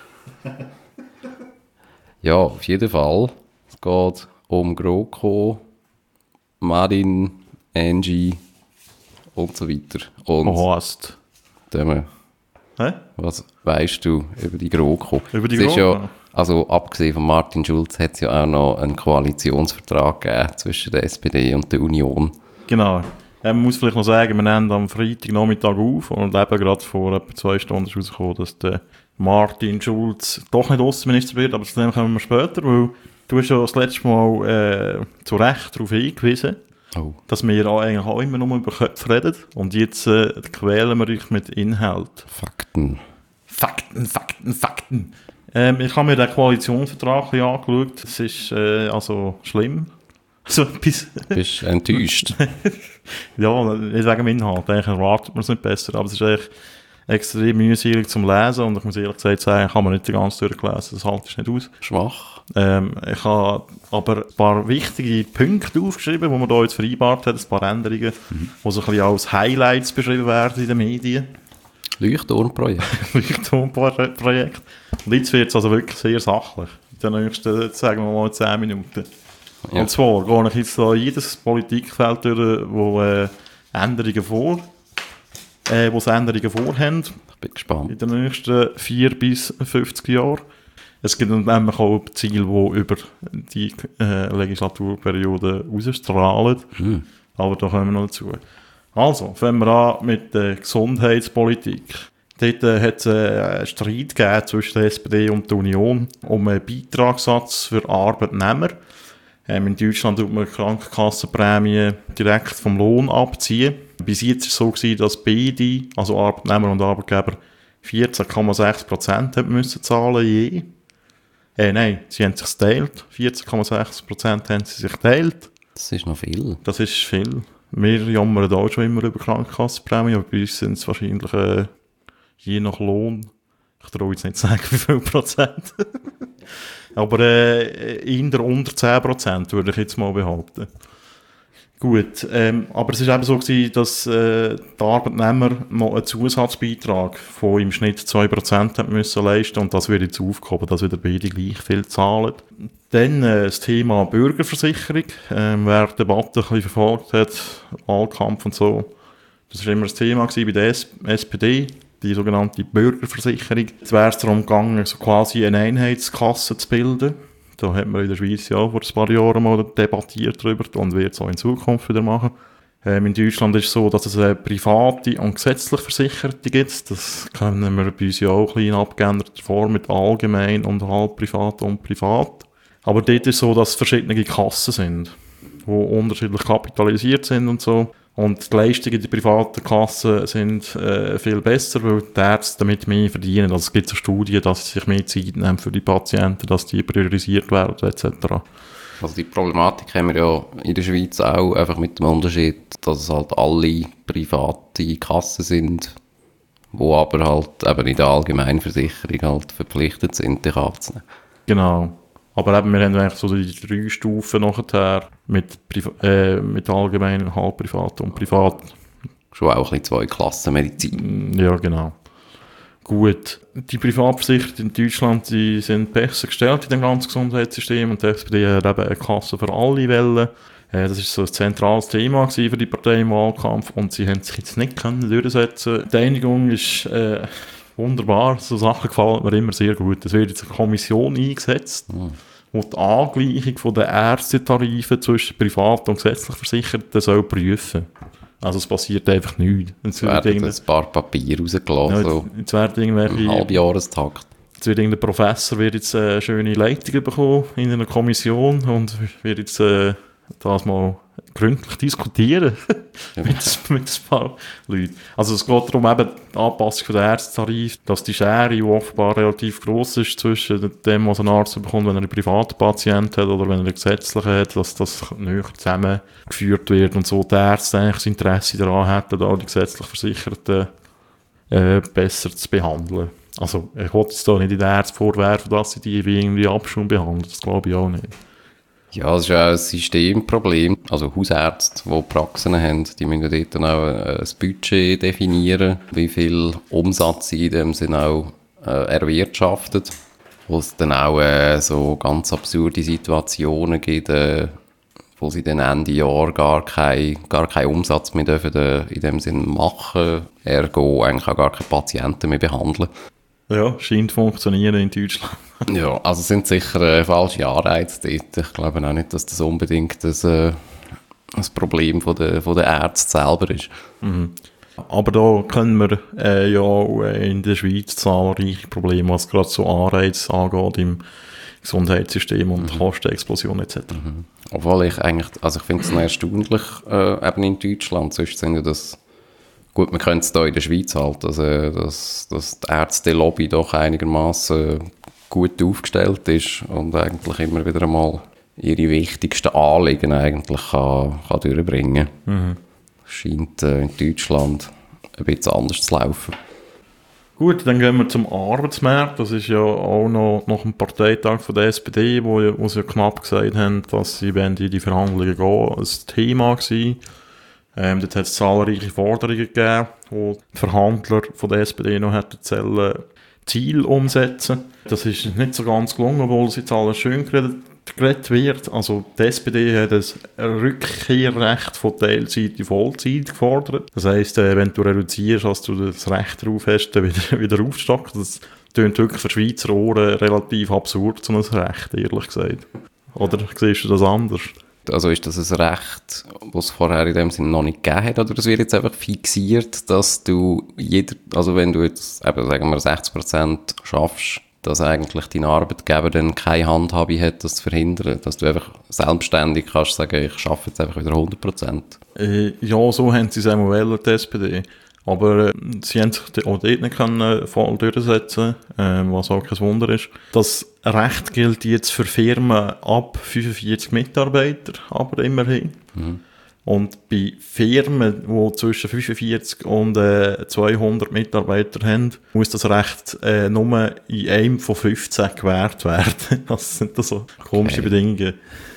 Ja, auf jeden Fall. Es geht um GroKo, Marin, Angie und so weiter. Und oh, hast. Dämme, Hä? was weißt du über die GroKo? Über die es ist GroKo? Ja, also abgesehen von Martin Schulz hat es ja auch noch einen Koalitionsvertrag gegeben zwischen der S P D und der Union. Genau. Ja, man muss vielleicht noch sagen, wir nehmen am Freitagnachmittag auf und eben gerade vor etwa zwei Stunden ist rausgekommen, dass der Martin Schulz doch nicht Außenminister wird, aber zu dem kommen wir später, weil du hast ja das letzte Mal äh, zu Recht darauf hingewiesen, oh. dass wir eigentlich auch immer nur über Köpfe reden und jetzt äh, quälen wir euch mit Inhalt. Fakten. Fakten, Fakten, Fakten. Ähm, ich habe mir den Koalitionsvertrag ein bisschen angeschaut, es ist äh, also schlimm. So etwas. Bist du enttäuscht? Ja, nicht wegen dem Inhalt. Eigentlich erwartet man es nicht besser, aber es ist eigentlich extrem mühselig zum Lesen und ich muss ehrlich gesagt sagen, kann man nicht die ganze durchlesen, das halte ich nicht aus. Schwach. Ähm, ich habe aber ein paar wichtige Punkte aufgeschrieben, die man da jetzt vereinbart hat, ein paar Änderungen, mhm. die so ein bisschen als Highlights beschrieben werden in den Medien. Leuchtturmprojekt. Leuchtturmprojekt. Und jetzt wird es also wirklich sehr sachlich. In den nächsten, sagen wir mal, zehn Minuten. Ja. Und zwar gehe ich jetzt da jedes Politikfeld durch, wo äh, Änderungen vor. äh, die Änderungen vorhaben. Ich bin gespannt. In den nächsten vier bis fünfzig Jahren. Es gibt nämlich auch Ziele, die über die äh, Legislaturperiode rausstrahlen. Hm. Aber da kommen wir noch dazu. Also, fangen wir an mit der Gesundheitspolitik. Dort äh, hat es äh, einen Streit gegeben zwischen der S P D und der Union um einen Beitragssatz für Arbeitnehmer. Ähm, in Deutschland tut man Krankenkassenprämie direkt vom Lohn abziehen. Bis jetzt war es so gewesen, dass beide, also Arbeitnehmer und Arbeitgeber, vierzehn Komma sechs Prozent müssen zahlen je. Äh, nein, sie haben sich geteilt. vierzehn Komma sechs Prozent haben sie sich geteilt. Das ist noch viel. Das ist viel. Wir jammern auch schon immer über Krankenkassenprämie, aber bei uns sind es wahrscheinlich äh, je nach Lohn. Ich traue jetzt nicht zu sagen, wie viel Prozent. aber äh, eher unter zehn Prozent würde ich jetzt mal behaupten. Gut, ähm, aber es war eben so gewesen, dass äh, die Arbeitnehmer noch einen Zusatzbeitrag von im Schnitt zwei Prozent haben müssen leisten und das wird jetzt aufgehoben, dass wieder beide gleich viel zahlen. Dann äh, das Thema Bürgerversicherung. Ähm, wer die Debatte ein bisschen verfolgt hat, Wahlkampf und so, das war immer ein Thema gewesen bei der S P D, die sogenannte Bürgerversicherung. Es wäre es darum gegangen, so quasi eine Einheitskasse zu bilden. Da hat man in der Schweiz ja vor ein paar Jahren mal debattiert darüber und wird es auch in Zukunft wieder machen. Ähm, in Deutschland ist es so, dass es eine private und gesetzlich Versicherte gibt. Das kennen wir bei uns ja auch in abgeänderter Form mit allgemein und halb privat und privat. Aber dort ist es so, dass es verschiedene Kassen sind, die unterschiedlich kapitalisiert sind und so. Und die Leistungen in der privaten Kassen sind äh, viel besser, weil die Ärzte damit mehr verdienen. Also es gibt so Studien, dass sie sich mehr Zeit nehmen für die Patienten, dass die priorisiert werden et cetera. Also die Problematik haben wir ja in der Schweiz auch, einfach mit dem Unterschied, dass es halt alle private Kassen sind, die aber halt eben in der Allgemeinversicherung halt verpflichtet sind, dich abzunehmen. Genau. Aber eben, wir haben eigentlich so die drei Stufen nachher mit, Priva- äh, mit allgemein, halb privat und privat. Schon auch ein bisschen zwei Klassen Medizin. Ja, genau. Gut. Die Privatversicherten in Deutschland, die sind besser gestellt in dem ganzen Gesundheitssystem und die S P D hat eben eine Kasse für alle Wellen. Äh, das war so ein zentrales Thema für die Partei im Wahlkampf und sie haben sich jetzt nicht können durchsetzen. Die Einigung ist äh, wunderbar. So Sachen gefallen mir immer sehr gut. Es wird jetzt eine Kommission eingesetzt, mhm. die die Angleichung von der Ärztetarife zwischen privat und gesetzlich Versicherten soll prüfen. Also es passiert einfach nichts. Jetzt werden ein paar Papiere rausgelassen. Ja, so jetzt werden irgendwelche... Im Halbjahrestakt. Jetzt wird irgendein Professor wird jetzt eine schöne Leitung bekommen in einer Kommission und wird jetzt äh, das mal gründlich diskutieren ja. mit, mit ein paar Leuten. Also es geht darum, eben die Anpassung von der Ärztetarif, dass die Schere, die offenbar relativ gross ist zwischen dem, was ein Arzt bekommt, wenn er einen privaten Patient hat oder wenn er einen gesetzlichen hat, dass das näher zusammengeführt wird und so die Ärzte eigentlich das Interesse daran hätten, da die gesetzlich Versicherten äh, besser zu behandeln. Also ich wollte jetzt da nicht den Ärzten vorwerfen, dass sie die irgendwie Abschwung behandeln, das glaube ich auch nicht. Ja, es ist auch ein Systemproblem. Also Hausärzte, die Praxen haben, die müssen dort dann auch ein Budget definieren, wie viel Umsatz sie in dem Sinne auch äh, erwirtschaftet. Wo es dann auch äh, so ganz absurde Situationen gibt, äh, wo sie dann Ende Jahr gar keinen gar kein Umsatz mehr dürfen, äh, in dem Sinne machen, ergo eigentlich auch gar keine Patienten mehr behandeln. Ja, scheint zu funktionieren in Deutschland. Ja, also es sind sicher äh, falsche Anreize dort. Ich glaube auch nicht, dass das unbedingt das, äh, das Problem von der, von der Ärzte selber ist. Mhm. Aber da können wir äh, ja auch in der Schweiz zahlreiche Probleme, was gerade so Anreize angeht im Gesundheitssystem und mhm. Kostenexplosion et cetera. Mhm. Obwohl ich eigentlich, also ich finde es noch erstaunlich, äh, eben in Deutschland, sonst sind ja das, gut, man könnte es hier in der Schweiz halt, also, dass, dass die Ärzte-Lobby doch einigermaßen gut aufgestellt ist und eigentlich immer wieder einmal ihre wichtigsten Anliegen eigentlich kann, kann durchbringen kann. Mhm. Scheint äh, in Deutschland ein bisschen anders zu laufen. Gut, dann gehen wir zum Arbeitsmarkt. Das ist ja auch noch nach dem Parteitag von der S P D, wo, wo sie ja knapp gesagt haben, dass sie in die Verhandlungen gehen, ein Thema gewesen. Ähm, dort hat es zahlreiche Forderungen gegeben, wo die Verhandler von der S P D noch hätten sollen Ziel umsetzen. Das ist nicht so ganz gelungen, obwohl sie jetzt alles schön geredet geredet wird. Also die S P D hat ein Rückkehrrecht von Teilzeit in Vollzeit gefordert. Das heisst, äh, wenn du reduzierst, hast du das Recht darauf hast, dann wieder, wieder aufstocken. Das klingt wirklich für Schweizer Ohren relativ absurd, so ein Recht, ehrlich gesagt. Oder siehst du das anders? Also ist das ein Recht, das es vorher in dem Sinne noch nicht gegeben hat, oder es wird jetzt einfach fixiert, dass du jeder, also wenn du jetzt eben, sagen wir, sechzig Prozent schaffst, dass eigentlich dein Arbeitgeber dann keine Handhabe hat, das zu verhindern, dass du einfach selbstständig kannst sagen, ich schaffe jetzt einfach wieder hundert Prozent. Äh, ja, so haben sie es einmal wählen, die S P D. Aber äh, sie haben sich auch dort nicht können, voll durchsetzen, äh, was auch kein Wunder ist. Das Recht gilt jetzt für Firmen ab fünfundvierzig Mitarbeiter, aber immerhin. Mhm. Und bei Firmen, die zwischen fünfundvierzig und äh, zweihundert Mitarbeiter haben, muss das Recht äh, nur in einem von fünfzehn gewährt werden. Das sind da so komische okay. Bedingungen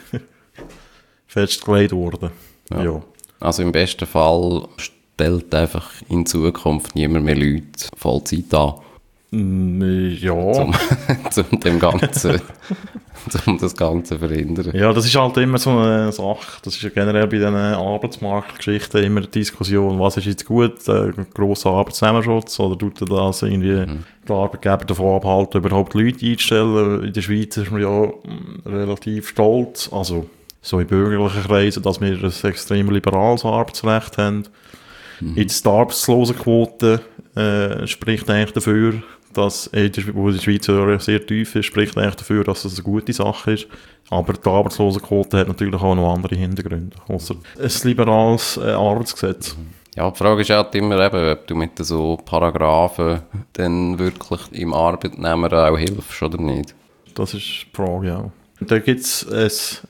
festgelegt worden. Ja. Ja. Also im besten Fall stellt einfach in Zukunft niemand mehr Leute Vollzeit an. Mm, ja. Zum, zum dem Ganzen, um das Ganze zu verhindern. Ja, das ist halt immer so eine Sache. Das ist ja generell bei diesen Arbeitsmarktgeschichten immer eine Diskussion, was ist jetzt gut, äh, grosser Arbeitsnehmerschutz, oder tut er das irgendwie mhm. der Arbeitgeber davon abhalten, überhaupt Leute einzustellen? In der Schweiz ist man ja mh, relativ stolz, also so in bürgerlichen Kreisen, dass wir ein extrem liberales Arbeitsrecht haben. Mhm. Jetzt die Arbeitslosenquote äh, spricht eigentlich dafür, dass, äh, wo die Schweiz ja sehr tief ist, spricht eigentlich dafür, dass das eine gute Sache ist. Aber die Arbeitslosenquote hat natürlich auch noch andere Hintergründe, außer ein liberales äh, Arbeitsgesetz. Ja, die Frage ist halt immer eben, ob du mit so Paragraphen dann wirklich im Arbeitnehmer auch hilfst oder nicht. Das ist die Frage, ja. Da gibt es ein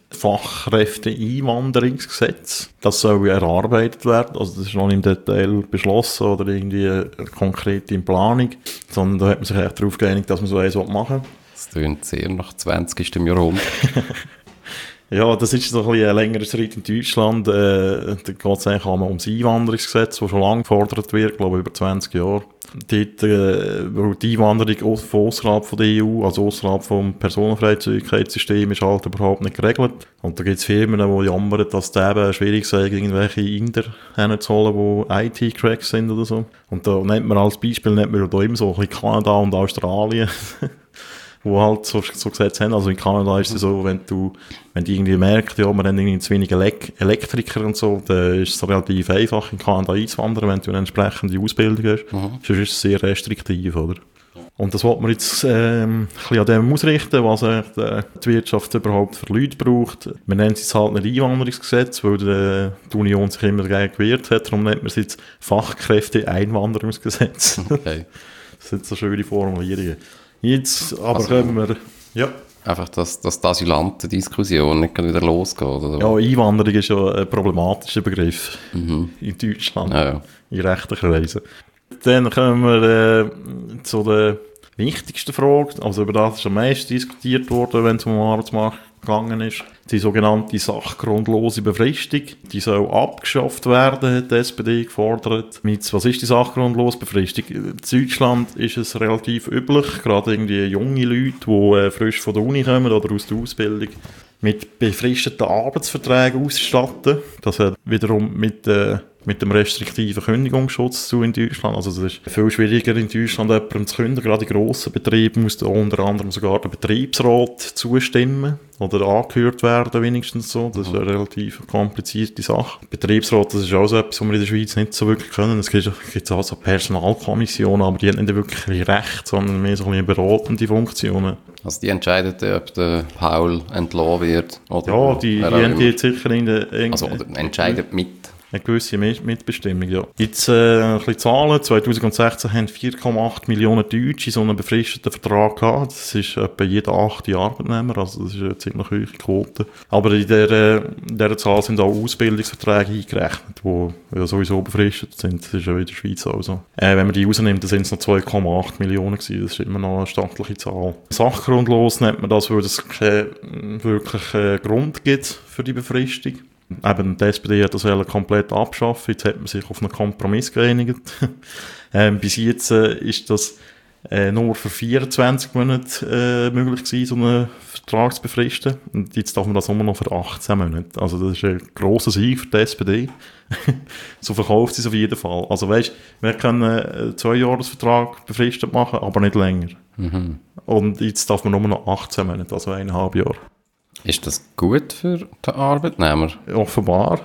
Fachkräfte-Einwanderungsgesetz. Das soll erarbeitet werden. Also das ist noch nicht im Detail beschlossen oder irgendwie konkret in Planung. Sondern da hat man sich echt darauf geeinigt, dass man so eins machen will. Das klingt sehr nach zwanzigsten Jahrhundert. Ja, das ist so ein bisschen ein längerer Schritt in Deutschland. Äh, da geht es eigentlich auch ums Einwanderungsgesetz, das schon lange gefordert wird, glaube ich, über zwanzig Jahre. Dort, äh, die Einwanderung von außerhalb von der E U, also außerhalb vom Personenfreizügigkeitssystem, ist halt überhaupt nicht geregelt. Und da gibt es Firmen, die jammern, dass es eben schwierig sei, irgendwelche Inder hinzuholen, die I T-Cracks sind oder so. Und da nennt man als Beispiel, nennt man da immer so ein bisschen Kanada und Australien. wo halt so, so Gesetze haben. Also in Kanada ist es so, wenn du, wenn die irgendwie merkt, ja, wir haben irgendwie zu wenig Elek- Elektriker und so, dann ist es relativ einfach, in Kanada einzuwandern, wenn du eine entsprechende Ausbildung hast. Mhm. Sonst ist es sehr restriktiv, oder? Und das wollte man jetzt ähm, ein bisschen an dem ausrichten, was äh, die Wirtschaft überhaupt für Leute braucht. Man nennt es jetzt halt nicht Einwanderungsgesetz, weil die, die Union sich immer dagegen gewehrt hat. Darum nennt man es jetzt Fachkräfte-Einwanderungsgesetz. Okay. Das sind so schöne Formulierungen. Jetzt aber also, können wir... Ja. Einfach, dass, dass die Asylantendiskussion nicht wieder losgeht, oder? Ja, Einwanderung ist ja ein problematischer Begriff mhm. in Deutschland, ja, ja. in rechten Kreisen. Dann kommen wir äh, zu der wichtigsten Frage, also über das ist am meisten diskutiert worden, wenn es um den Arbeitsmarkt gegangen ist. Die sogenannte sachgrundlose Befristung, die soll abgeschafft werden, hat die S P D gefordert. Mit, was ist die sachgrundlose Befristung? In Deutschland ist es relativ üblich, gerade irgendwie junge Leute, die äh, frisch von der Uni kommen oder aus der Ausbildung, mit befristeten Arbeitsverträgen ausstatten. Das hat wiederum mit, äh, mit dem restriktiven Kündigungsschutz zu in Deutschland. Also es ist viel schwieriger in Deutschland, jemandem zu kündigen. Gerade in grossen Betrieben muss da unter anderem sogar der Betriebsrat zustimmen oder angehört werden wenigstens so. Das ist eine relativ komplizierte Sache. Betriebsrat, das ist auch so etwas, was wir in der Schweiz nicht so wirklich können. Es gibt, gibt auch so Personalkommissionen, aber die haben nicht wirklich Recht, sondern mehr so ein bisschen beratende Funktionen. Also die entscheiden, ob der Paul entlassen wird? Oder ja, die, die haben die jetzt sicher in der... Also oder entscheiden mit... Eine gewisse Mitbestimmung, ja. Jetzt äh, ein bisschen Zahlen. zwanzig sechzehn haben vier Komma acht Millionen Deutsche so einen befristeten Vertrag gehabt. Das ist etwa jeder achte Arbeitnehmer, also das ist eine ziemlich hohe Quote. Aber in dieser, in dieser Zahl sind auch Ausbildungsverträge eingerechnet, die ja sowieso befristet sind. Das ist ja in der Schweiz auch so. Äh, wenn man die rausnimmt, dann sind es noch zwei Komma acht Millionen gewesen. Das ist immer noch eine stattliche Zahl. Sachgrundlos nennt man das, weil es keinen wirklichen Grund gibt für die Befristung. Eben, die S P D hat das komplett abschaffen. Jetzt hat man sich auf einen Kompromiss geeinigt. ähm, bis jetzt äh, ist das äh, nur für vierundzwanzig Monate äh, möglich gewesen, so einen Vertrag zu befristen. Und jetzt darf man das nur noch für achtzehn Monate. Also das ist ein grosser Sieg für die S P D. So verkauft sie es auf jeden Fall. Also weisst, wir können einen Zwei-Jahres-Vertrag befristet machen, aber nicht länger. Mhm. Und jetzt darf man nur noch achtzehn Monate, also eineinhalb Jahre. Ist das gut für den Arbeitnehmer? Offenbar.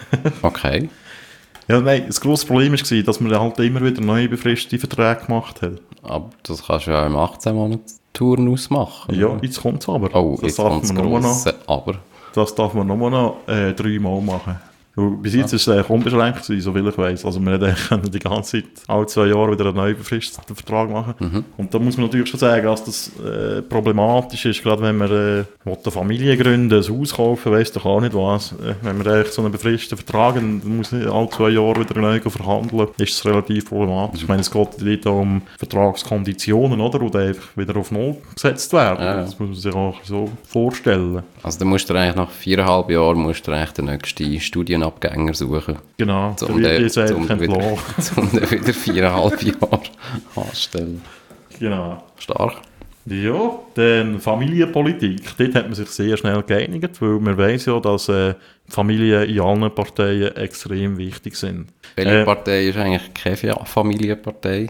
Okay. Ja, nein, das grosse Problem war, dass man halt immer wieder neue befristete Verträge gemacht hat. Aber das kannst du ja im achtzehn Monate Turnus machen. Ja, jetzt kommt es aber. Oh, das jetzt darf kommt das man nur noch, Aber. Das darf man nur noch äh, dreimal machen. Und bis jetzt war es eigentlich unbeschränkt gewesen, so viel ich weiss. Also wir können die ganze Zeit, alle zwei Jahre wieder einen neu befristeten Vertrag machen. Mhm. Und da muss man natürlich schon sagen, dass das äh, problematisch ist, gerade wenn man äh, eine Familie gründen, ein Haus kaufen, weiss doch auch nicht was. Äh, wenn man eigentlich so einen befristeten Vertrag hat, dann muss man alle zwei Jahre wieder neu verhandeln, ist es relativ problematisch. Mhm. Ich meine, es geht wieder um Vertragskonditionen, oder? Die einfach wieder auf Null gesetzt werden. Ja. Das muss man sich auch so vorstellen. Also dann musst du eigentlich nach viereinhalb Jahren musst du eigentlich den nächsten Studienabgänger suchen. Genau, um den, um den wieder, um den wieder viereinhalb Jahre anstellen. Genau. Stark. Ja, dann Familienpolitik. Dort hat man sich sehr schnell geeinigt, weil man weiss ja, dass äh, Familien in allen Parteien extrem wichtig sind. Welche äh, Partei ist eigentlich keine Familienpartei?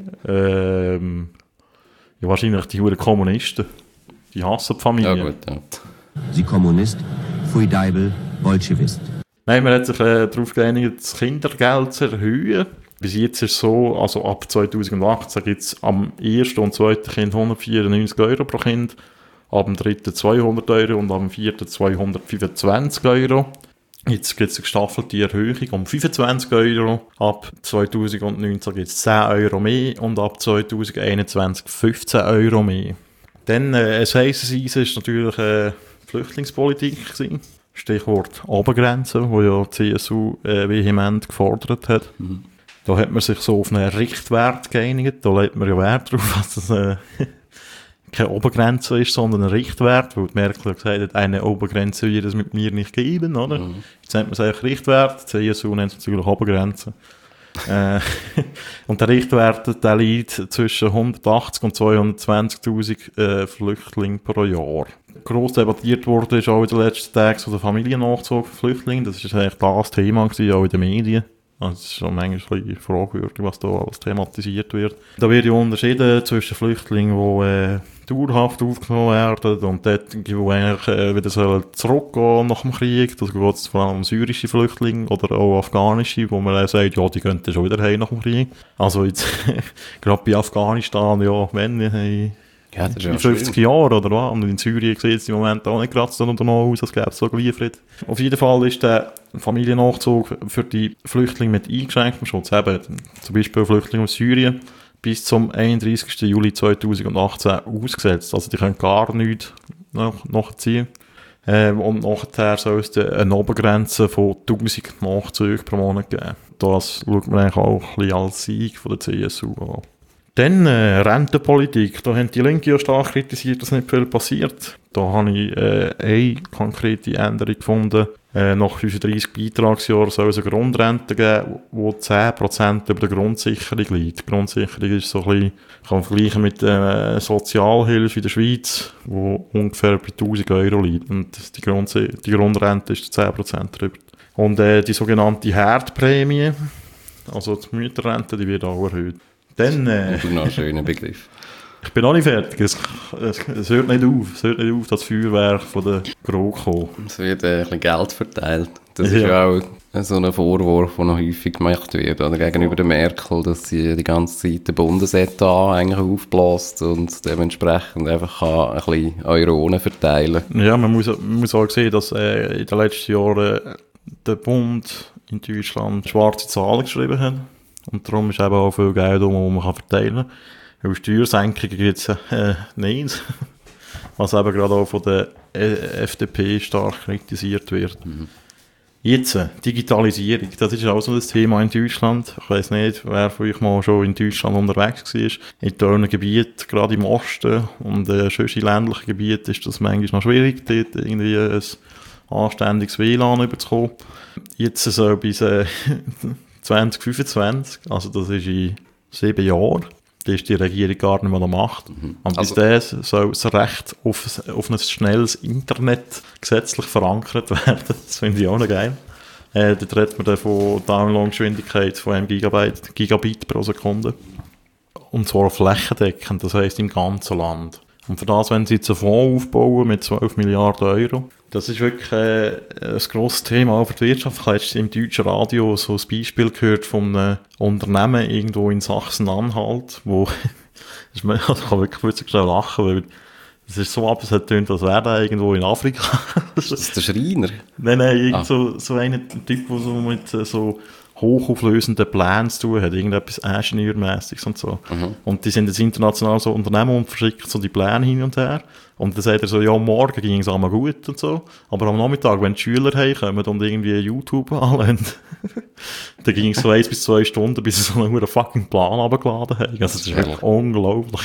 Ähm, ja, wahrscheinlich die Huren Kommunisten. Die hassen die Familie. Ja gut, ja. Sie Kommunist, Pfui Deibel, Bolschewist. Nein, man hat sich äh, darauf geeinigt, das Kindergeld zu erhöhen. Bis jetzt ist es so, also ab zweitausendachtzehn gibt es am ersten und zweiten Kind hundertvierundneunzig Euro pro Kind, ab dem dritten zweihundert Euro und ab dem vierten zweihundertfünfundzwanzig Euro. Jetzt gibt es eine gestaffelte Erhöhung um fünfundzwanzig Euro. Ab zweitausendneunzehn gibt es zehn Euro mehr und ab zweitausendeinundzwanzig fünfzehn Euro mehr. Dann, äh, ein heisses Eisen ist natürlich äh, Flüchtlingspolitik gewesen. Stichwort Obergrenze, wo ja die C S U äh, vehement gefordert hat. Mhm. Da hat man sich so auf einen Richtwert geeinigt. Da legt man ja Wert darauf, dass das äh, keine Obergrenze ist, sondern ein Richtwert. Weil die Merkel gesagt hat, eine Obergrenze wird es mit mir nicht geben, oder? Mhm. Jetzt nennt man es eigentlich Richtwert. Die C S U nennt es natürlich Obergrenze. äh, und der Richtwert, der liegt zwischen hundertachtzig und zweihundertzwanzigtausend äh, Flüchtlinge pro Jahr. Gross debattiert wurde ist auch in den letzten Tagen so der Familiennachzug für Flüchtlinge. Das ist eigentlich das Thema gewesen, auch in den Medien. Also es ist schon manchmal ein bisschen fragwürdig, was da alles thematisiert wird. Da wird ja unterschieden zwischen Flüchtlingen, die äh, dauerhaft aufgenommen werden und dort, die eigentlich äh, wieder sollen zurückgehen nach dem Krieg. Das geht vor allem um syrische Flüchtlinge oder auch afghanische, wo man äh, sagt, ja, die gehen schon wieder heim nach dem Krieg. Also jetzt, gerade bei Afghanistan, ja, wenn, äh, ja, das ist in fünfzig Jahren oder was? Und in Syrien sieht es im Moment auch nicht gerade so aus, als gäbe es so geliefert. Auf jeden Fall ist der Familiennachzug für die Flüchtlinge mit eingeschränktem Schutz, eben zum Beispiel Flüchtlinge aus Syrien, bis zum einunddreißigsten Juli zweitausendachtzehn ausgesetzt. Also die können gar nichts nach, nachziehen. Ähm, und nachher soll es eine Obergrenze von tausend Nachzügen pro Monat geben. Das schaut man eigentlich auch ein bisschen als Sieg von der C S U an. Dann äh, Rentenpolitik. Da haben die Linke ja stark kritisiert, dass nicht viel passiert. Da habe ich äh, eine konkrete Änderung gefunden. Äh, nach fünfunddreißig Beitragsjahren soll es eine Grundrente geben, die zehn Prozent über der Grundsicherung liegt. Die Grundsicherung ist so ein bisschen, kann man vergleichen mit der äh, Sozialhilfe in der Schweiz, die ungefähr bei tausend Euro liegt. Und die, Grund, die Grundrente ist zehn Prozent drüber. Und äh, die sogenannte Herdprämie, also die Mütterrente, die wird auch erhöht. Dann, äh, das ist noch ein schöner Begriff. Ich bin noch nicht fertig. Es, es, es hört nicht auf. Es hört nicht auf, das Feuerwerk von der GroKo. Es wird äh, ein bisschen Geld verteilt. Das ja. ist ja auch so ein Vorwurf, der noch häufig gemacht wird. Oder gegenüber der Merkel, dass sie die ganze Zeit den Bundesetat eigentlich aufbläst und dementsprechend einfach kann ein bisschen Euronen verteilen. Ja, man muss, man muss auch sehen, dass äh, in den letzten Jahren der Bund in Deutschland schwarze Zahlen geschrieben hat. Und darum ist eben auch viel Geld, das man verteilen kann. Weil Steuersenkungen gibt es äh, nicht. Was eben gerade auch von der F D P stark kritisiert wird. Mhm. Jetzt, äh, Digitalisierung. Das ist auch so ein Thema in Deutschland. Ich weiss nicht, wer von euch mal schon in Deutschland unterwegs war. In diesen Gebieten, gerade im Osten und äh, schon in ländlichen Gebieten, ist das manchmal noch schwierig, dort irgendwie ein anständiges W L A N überzukommen. Jetzt so bis äh, zwanzig fünfundzwanzig, also das ist in sieben Jahren, Das ist die Regierung gar nicht mehr an der Macht. Mhm. Und bis Also, das soll das Recht auf, auf ein schnelles Internet gesetzlich verankert werden. Das finde ich auch noch geil. Äh, dort redet man dann von Downloadgeschwindigkeit von einem Gigabyte, Gigabit pro Sekunde. Und zwar flächendeckend, das heisst im ganzen Land. Und für das, wenn sie jetzt einen Fonds aufbauen mit zwölf Milliarden Euro, das ist wirklich äh, ein grosses Thema auch für die Wirtschaft. Ich habe jetzt im deutschen Radio so ein Beispiel gehört von einem Unternehmen irgendwo in Sachsen-Anhalt, wo ich kann wirklich wirklich schnell lachen, weil es ist so ab, es hat tönt, als wäre der irgendwo in Afrika. ist das der Schreiner? Nein, nein, irgend Ah. so, so ein Typ, der so mit äh, so hochauflösenden Plänen zu tun hat, irgendetwas Ingenieurmässiges und so. Mhm. Und die sind jetzt international so Unternehmen und verschicken so die Pläne hin und her. Und dann sagt er so, ja, morgen ging es einmal gut und so. Aber am Nachmittag, wenn die Schüler heimkommen und irgendwie YouTube anlegen, dann ging es so eins bis zwei Stunden, bis sie so einen fucking Plan runtergeladen haben. Also das ist wirklich unglaublich.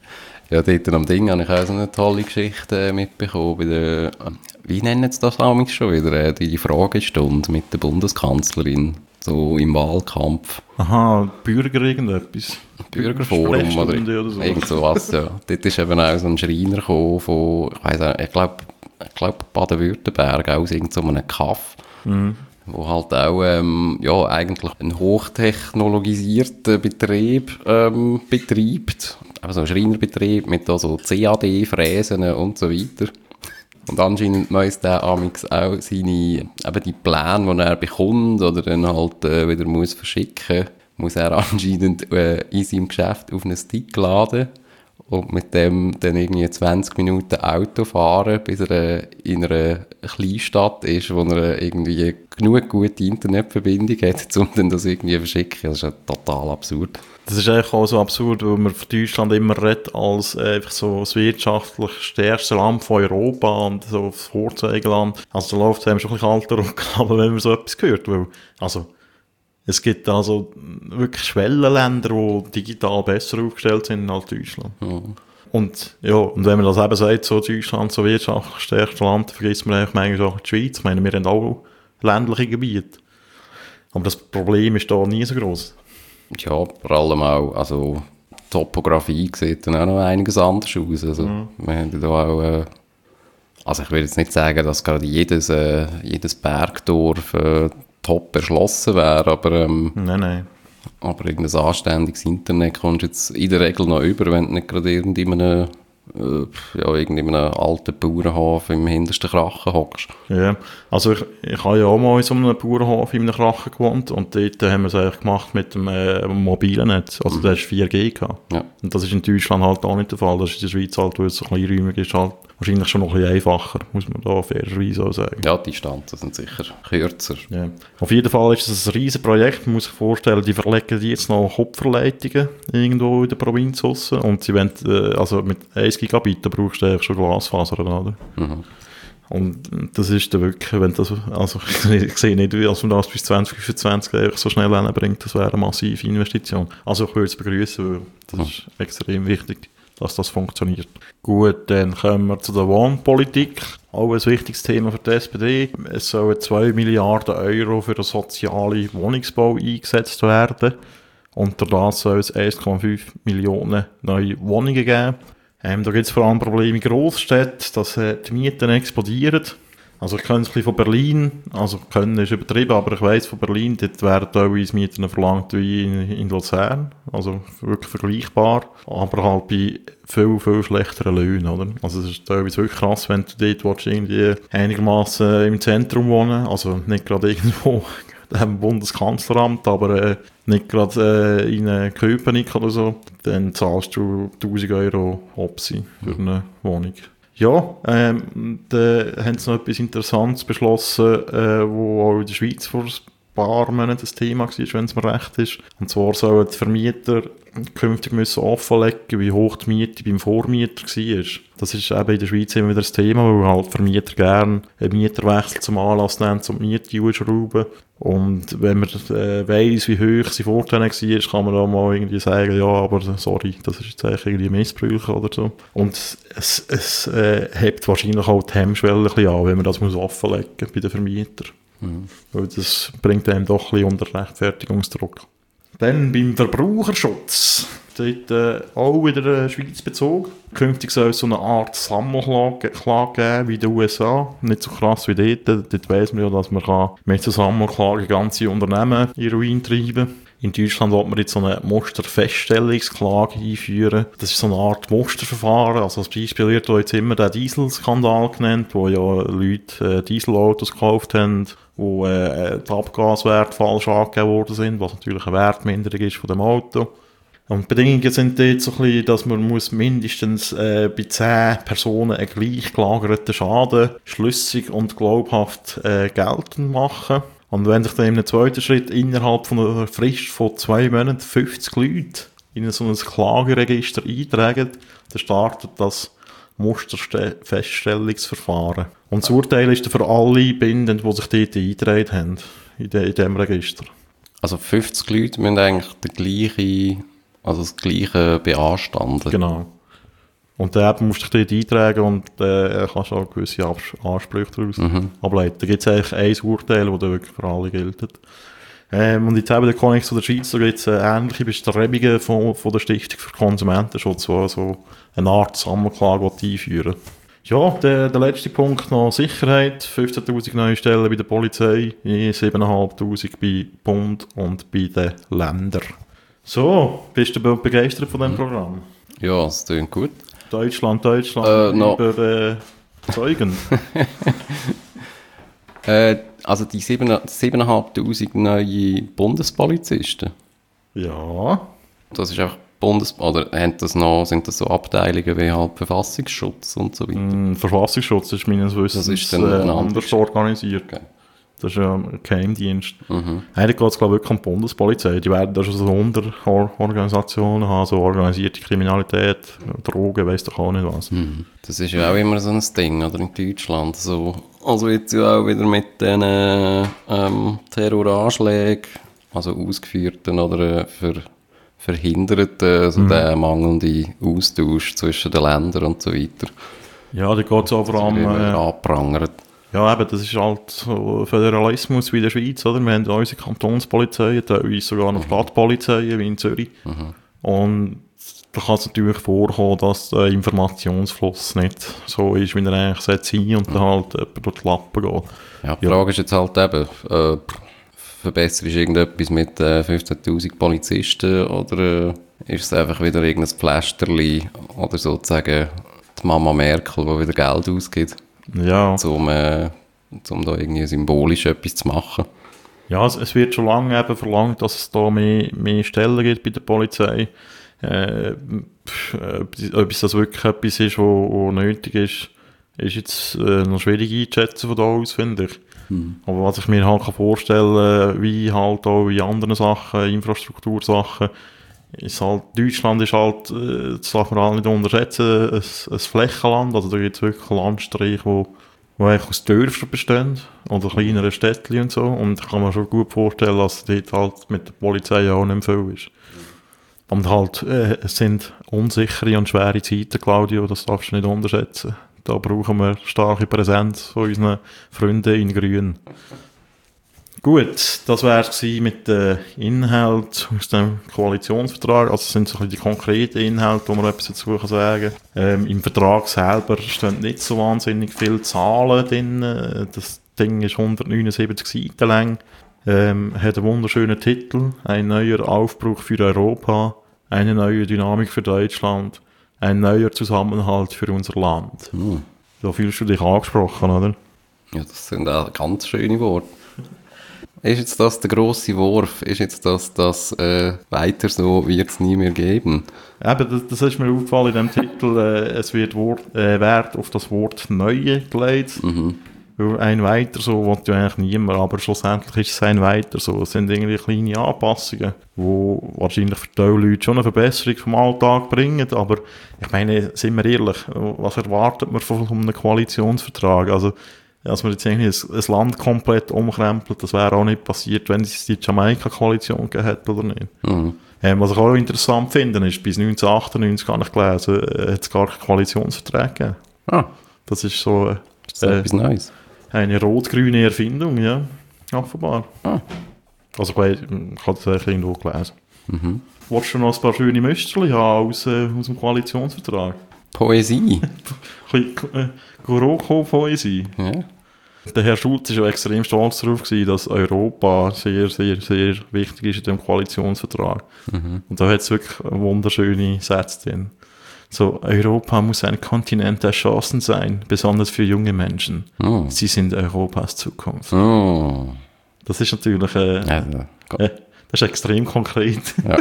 Ja, dort am Ding habe ich auch so eine tolle Geschichte mitbekommen. Bei der, wie nennen sie das amigs schon wieder? Die Fragestunde mit der Bundeskanzlerin. So im Wahlkampf. Aha, Bürger irgendetwas. Bürgerforum oder, Sprechstunde oder so. irgend sowas, ja. Dort ist eben auch so ein Schreiner gekommen von, ich weiss auch, ich glaube, ich glaub Baden-Württemberg, aus irgend so einem Kaff. Mhm. Wo halt auch, ähm, ja, eigentlich einen hochtechnologisierten Betrieb ähm, betreibt. Also ein Schreinerbetrieb mit da so C A D-Fräsen und so weiter. Und anscheinend muss der amix auch seine, eben die Pläne, die er bekommt oder dann halt äh, wieder muss verschicken, muss er anscheinend äh, in seinem Geschäft auf einen Stick laden und mit dem dann irgendwie zwanzig Minuten Auto fahren, bis er äh, in einer Kleinstadt ist, wo er irgendwie genug gute Internetverbindung hat, um dann das irgendwie zu verschicken. Das ist ja total absurd. Das ist eigentlich auch so absurd, weil man von Deutschland immer redet als äh, einfach so das wirtschaftlich stärkste Land von Europa und so das Vorzeigeland. Also da läuft es einem schon ein bisschen kalter Rücken, aber wenn man so etwas hört, weil, also, es gibt also wirklich Schwellenländer, die digital besser aufgestellt sind als Deutschland. Mhm. Und, ja, und wenn man das eben sagt, so Deutschland, so wirtschaftlich stärkste Land, vergisst man eigentlich manchmal auch die Schweiz. Ich meine, wir haben auch ländliche Gebiete. Aber das Problem ist da nie so gross. Ja, vor allem auch, also Topografie sieht dann auch noch einiges anders aus. Also, mhm. wir haben da auch, äh, also ich will jetzt nicht sagen, dass gerade jedes, äh, jedes Bergdorf äh, top erschlossen wäre, aber, ähm, nein, nein. aber irgendein anständiges Internet kommst du jetzt in der Regel noch über, wenn du nicht gerade irgendeinem äh, ja, irgendeinem alten Bauernhof im hintersten Krachen hockst. Ja, also ich, ich habe ja auch mal in so einem Bauernhof in einem Krachen gewohnt und dort haben wir es eigentlich gemacht mit dem äh, mobilen Netz, also mhm. da hast du vier G gehabt. Ja. Und das ist in Deutschland halt auch nicht der Fall, das ist in der Schweiz halt, weil es so ein bisschen räumig ist, halt wahrscheinlich schon noch ein bisschen einfacher, muss man da fairerweise auch sagen. Ja, die Distanzen sind sicher kürzer. Ja. Auf jeden Fall ist es ein riesen Projekt, man muss sich vorstellen, die verlegen jetzt noch Kupferleitungen irgendwo in der Provinz raus und sie wollen, äh, also mit eins Gigabit, da brauchst du eigentlich schon Glasfaser, oder? Mhm. Und das ist dann wirklich, wenn das, also ich sehe nicht, wie man das bis zwanzig fünfundzwanzig so schnell hinbringt, das wäre eine massive Investition. Also ich würde es begrüßen, weil das mhm. ist extrem wichtig, dass das funktioniert. Gut, dann kommen wir zu der Wohnpolitik. Auch ein wichtiges Thema für die S P D. Es sollen zwei Milliarden Euro für den sozialen Wohnungsbau eingesetzt werden. Und das soll es eins Komma fünf Millionen neue Wohnungen geben. Ähm, da gibt es vor allem Probleme in Großstädten, dass äh, die Mieten explodieren. Also ich kenne es ein bisschen von Berlin, also können ist übertrieben, aber ich weiss von Berlin, dort werden teilweise Mieten verlangt wie in, in Luzern, also wirklich vergleichbar, aber halt bei viel, viel schlechteren Löhnen, oder? Also es ist teilweise wirklich krass, wenn du dort willst, irgendwie einigermaßen im Zentrum wohnen, also nicht gerade irgendwo im Bundeskanzleramt, aber äh, nicht gerade äh, in äh, Köpenick oder so, dann zahlst du tausend Euro Opsi für eine Wohnung. Ja, ähm, da haben sie noch etwas Interessantes beschlossen, äh, wo auch in der Schweiz vor ein paar Monaten das Thema war, wenn es mir recht ist. Und zwar sollen die Vermieter künftig müssen offenlegen, wie hoch die Miete beim Vormieter war. Das ist eben in der Schweiz immer wieder das Thema, weil halt Vermieter gerne einen Mieterwechsel zum Anlass nehmen, um die Miete hochzuschrauben. Und wenn man äh, weiss, wie hoch sie vorher war, kann man da mal irgendwie sagen, ja, aber sorry, das ist jetzt eigentlich irgendwie Missbrauch oder so. Und es, es äh, hebt wahrscheinlich auch die Hemmschwelle ein bisschen an, wenn man das muss offenlegen bei den Vermietern. Mhm. Weil das bringt einem doch ein bisschen unter Rechtfertigungsdruck. Dann beim Verbraucherschutz. dort äh, auch wieder äh, Schweiz bezogen. Künftig soll es so eine Art Sammelklage Klage geben wie in den U S A. Nicht so krass wie dort. Dort weiss man ja, dass man kann mit so Sammelklage ganze Unternehmen in Ruin treiben kann. In Deutschland will man jetzt so eine Musterfeststellungsklage einführen. Das ist so eine Art Musterverfahren. Also als Beispiel wird da jetzt immer der Dieselskandal genannt, wo ja Leute äh, Dieselautos gekauft haben, wo äh, die Abgaswerte falsch angegeben worden sind, was natürlich eine Wertminderung ist von dem Auto. Und die Bedingungen sind dort so ein bisschen, dass man muss mindestens äh, bei zehn Personen einen gleich gelagerten Schaden schlüssig und glaubhaft äh, geltend machen. Und wenn sich dann im zweiten Schritt innerhalb von einer Frist von zwei Monaten fünfzig Leute in so ein Klageregister eintragen, dann startet das Musterfeststellungsverfahren. Und das Urteil ist dann für alle bindend, die sich dort eingetragen haben, in, de, in diesem Register. Also fünfzig Leute müssen eigentlich den gleichen, also das Gleiche beanstanden. Genau. Und dann musst du dich dort eintragen und äh, kannst auch gewisse Abs- Ansprüche daraus Mhm. ableiten. Da gibt es eigentlich ein Urteil, das wirklich für alle gilt. Ähm, und jetzt eben der Konnex zu der Schweiz, da gibt es äh, ähnliche Bestrebungen von, von der Stiftung für Konsumentenschutz, die so eine Art Sammelklage einführen. Ja, der, der letzte Punkt noch Sicherheit. fünfzehntausend neue Stellen bei der Polizei, siebentausendfünfhundert bei Bund und bei den Ländern. So, bist du be- begeistert von diesem Programm? Ja, das klingt gut. Deutschland, Deutschland, Äh, no. über äh, Zeugen. Äh, also die siebentausendfünfhundert neue Bundespolizisten, Ja. das ist einfach Bundes... Oder haben das noch, sind das so Abteilungen wie halt Verfassungsschutz und so weiter? Mm, Verfassungsschutz ist meines Wissens Das ist dann äh, ein anders organisiert. Okay. Das ist ja ein Geheimdienst. Mhm. Eigentlich geht es, glaube ich, wirklich um die Bundespolizei. Die werden da schon so Unterorganisationen haben, so organisierte Kriminalität, Drogen, weiss doch auch nicht was. Mhm. Das ist ja auch immer so ein Ding, oder, in Deutschland. So, also jetzt ja auch wieder mit den ähm, Terroranschlägen, also ausgeführten oder äh, ver, verhinderten, also mhm. der mangelnde Austausch zwischen den Ländern und so weiter. Ja, da geht es auch vor allem... Äh, anprangert. Ja, eben, das ist halt so Föderalismus wie in der Schweiz, oder? Wir haben unsere Kantonspolizei, teilweise sogar noch Stadtpolizei, wie in Zürich. Mhm. Und da kann es natürlich vorkommen, dass der Informationsfluss nicht so ist, wie er eigentlich sein sollte und dann halt jemand durch die Lappen geht. Ja, die Ja. Frage ist jetzt halt eben, äh, verbesserst du irgendetwas mit äh, fünfzehntausend Polizisten oder äh, ist es einfach wieder irgendein Pflasterli oder sozusagen die Mama Merkel, die wieder Geld ausgibt? Ja, Um, äh, um da irgendwie symbolisch etwas zu machen. ja es, es wird schon lange eben verlangt, dass es da mehr, mehr Stellen gibt bei der Polizei. Äh, pff, äh, ob es das wirklich etwas ist, was nötig ist, ist jetzt äh, noch schwierig einzuschätzen von da aus, finde ich. Hm. Aber was ich mir halt kann vorstellen, wie halt auch in anderen Sachen, Infrastruktursachen, ist halt, Deutschland ist halt, äh, das darf man auch nicht unterschätzen, ein, ein Flächenland, also da gibt es wirklich Landstriche, wo, wo eigentlich aus Dörfern bestehen, oder kleinere Städtchen und so, und ich kann mir schon gut vorstellen, dass dort halt mit der Polizei auch nicht viel ist. Und halt, äh, es sind unsichere und schwere Zeiten, Claudio, das darfst du nicht unterschätzen. Da brauchen wir starke Präsenz von unseren Freunden in Grün. Gut, das wäre es mit den Inhalten aus dem Koalitionsvertrag. Also es sind so ein bisschen die konkreten Inhalte, wo man etwas dazu sagen kann. Ähm, Im Vertrag selber stehen nicht so wahnsinnig viele Zahlen drin. Das Ding ist hundertneunundsiebzig Seiten lang. Ähm, hat einen wunderschönen Titel. Ein neuer Aufbruch für Europa. Eine neue Dynamik für Deutschland. Ein neuer Zusammenhalt für unser Land. Hm. Da fühlst du dich angesprochen, oder? Ja, das sind auch ganz schöne Worte. Ist jetzt das der grosse Wurf? Ist jetzt das, das äh, weiter so wird es nie mehr geben? Eben, das, das ist mir aufgefallen in dem Titel. Äh, es wird Wort, äh, Wert auf das Wort Neue gelegt. Mhm. Weil ein Weiter so will ja eigentlich niemand, aber schlussendlich ist es ein Weiter so. Es sind irgendwie kleine Anpassungen, die wahrscheinlich für die Leute schon eine Verbesserung vom Alltag bringen. Aber ich meine, sind wir ehrlich, was erwartet man von einem Koalitionsvertrag? Also, dass man jetzt irgendwie ein, ein Land komplett umkrempelt, das wäre auch nicht passiert, wenn es die Jamaika-Koalition gegeben hätte oder nicht. Mhm. Ähm, was ich auch interessant finde, ist, bis neunzehnhundertachtundneunzig, habe ich gelesen, äh, hat es gar keine Koalitionsverträge gegeben. Ah, das ist so, äh, das ist äh, etwas Neues. Eine rot-grüne Erfindung, ja, offenbar. Ah. Also ich, ich habe das eigentlich irgendwo gelesen. Mhm. willst du noch ein paar schöne Müsterchen haben aus, äh, aus dem Koalitionsvertrag? Poesie. Ein bisschen äh, GroKo-Poesie. Ja. Der Herr Schulz war ja extrem stolz darauf gewesen, dass Europa sehr, sehr, sehr wichtig ist in dem Koalitionsvertrag. Mhm. Und da hat es wirklich wunderschöne Sätze drin. So, Europa muss ein Kontinent der Chancen sein, besonders für junge Menschen. Oh. Sie sind Europas Zukunft. Oh. Das ist natürlich, äh, also, äh, das ist extrem konkret. Ja.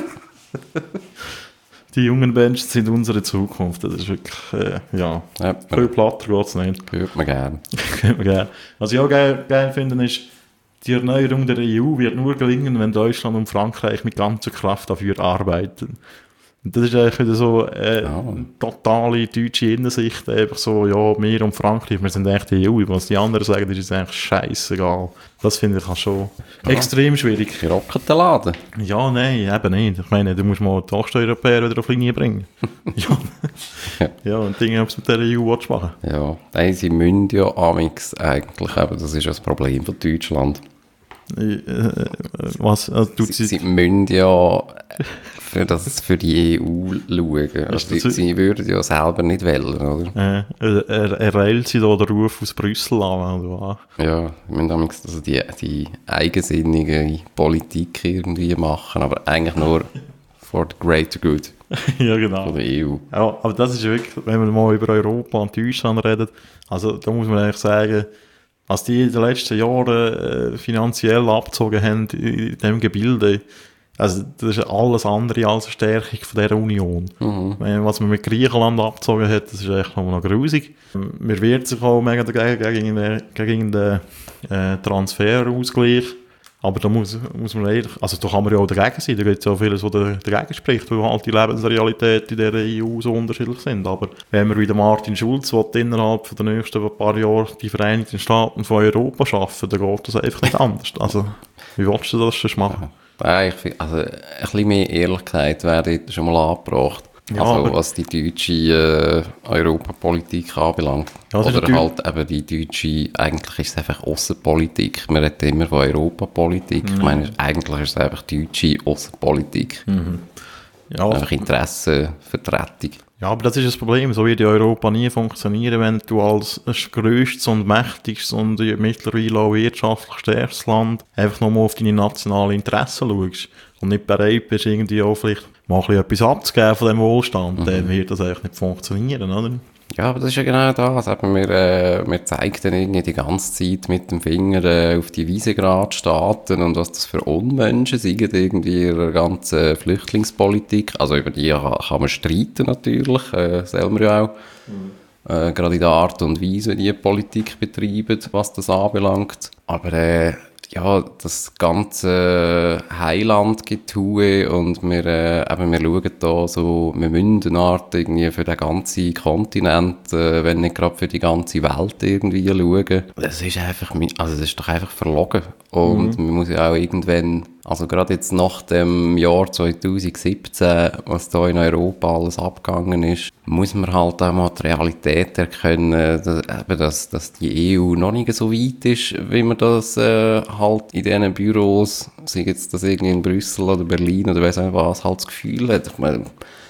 Die jungen Menschen sind unsere Zukunft. Das ist wirklich, äh, ja, ja, viel platter geht es nicht. Hört man gerne. Hört man gerne. Was ich auch geil, geil finde, ist, die Erneuerung der E U wird nur gelingen, wenn Deutschland und Frankreich mit ganzer Kraft dafür arbeiten. Und das ist eigentlich wieder so äh, ja. eine totale deutsche Innensicht, einfach so, ja, wir und Frankreich, wir sind eigentlich die E U, was die anderen sagen, das ist eigentlich scheissegal. Das finde ich auch schon ja. extrem schwierig. Rocken den Laden. Ja, nein, eben nicht. Ich meine, du musst mal die Osteuropäer wieder auf Linie bringen. ja. ja. ja, und Dinge, ob es mit der E U machen willst. Ja, nein, sie müssen ja amix eigentlich, eben, das ist ja das Problem von Deutschland. Äh, was? Also, du, sie, sie müssen ja für, das, für die E U schauen. Also, sie, sie würden ja selber nicht wählen, oder? Äh, er, er reilt sie da den Ruf aus Brüssel an, oder? Ja, wir müssen also die, die eigensinnige Politik irgendwie machen, aber eigentlich nur for the greater good. Ja, genau. Von der E U. Ja, aber das ist wirklich, wenn man mal über Europa und Deutschland redet, also da muss man eigentlich sagen, was die in den letzten Jahren äh, finanziell abgezogen haben in diesem Gebilde, also das ist alles andere als eine Stärkung von dieser Union. Mhm. Was man mit Griechenland abgezogen hat, das ist echt noch grusig. Man wehrt sich auch mega dagegen, gegen den, gegen den äh, Transferausgleich. Aber da muss, muss man ehrlich, also da kann man ja auch dagegen sein, da gibt es ja vieles, was dagegen spricht, weil halt die Lebensrealitäten in der E U so unterschiedlich sind. Aber wenn man wie der Martin Schulz will, innerhalb von den nächsten paar Jahren die Vereinigten Staaten von Europa schaffen, dann geht das einfach nicht anders. Also, wie willst du das schon machen? Ja, ich find, also ein bisschen mehr Ehrlichkeit wäre dort schon mal angebracht. Ja, also was die deutsche äh, Europapolitik anbelangt. Ja, oder halt eben die deutsche, eigentlich ist es einfach Aussenpolitik. Man redet immer von Europapolitik. Mhm. Ich meine, eigentlich ist es einfach deutsche Aussenpolitik. Mhm. Ja, einfach Interessenvertretung. Ja, aber das ist das Problem. So wird Europa nie funktionieren, wenn du als grösstes und mächtigstes und mittlerweile auch wirtschaftlich stärkstes Land einfach nochmal auf deine nationalen Interessen schaust und nicht bereit bist, irgendwie auch vielleicht mal etwas abzugeben von dem Wohlstand, mhm. dann wird das eigentlich nicht funktionieren, oder? Ja, aber das ist ja genau das. Eben, wir, äh, wir zeigen dann irgendwie die ganze Zeit mit dem Finger äh, auf die Visegrad-Staaten und was das für Unmenschen sind, irgendwie ihre ganze Flüchtlingspolitik. Also über die kann man streiten natürlich, äh, selber ja auch. Mhm. Äh, gerade in der Art und Weise, wie die Politik betreiben, was das anbelangt. Aber äh, ja, das ganze Heilandgetue und wir, äh, eben, wir schauen da so, wir müssen eine Art irgendwie für den ganzen Kontinent, äh, wenn nicht gerade für die ganze Welt irgendwie schauen. Das ist einfach, also das ist doch einfach verlogen. Und mhm. man muss ja auch irgendwann, also gerade jetzt nach dem Jahr zwanzig siebzehn, was da in Europa alles abgegangen ist, muss man halt auch mal die Realität erkennen, dass, eben, dass, dass die E U noch nicht so weit ist, wie man das äh, halt in diesen Büros, sei jetzt das irgendwie in Brüssel oder Berlin oder weiss nicht was, halt das Gefühl hat. Ich meine,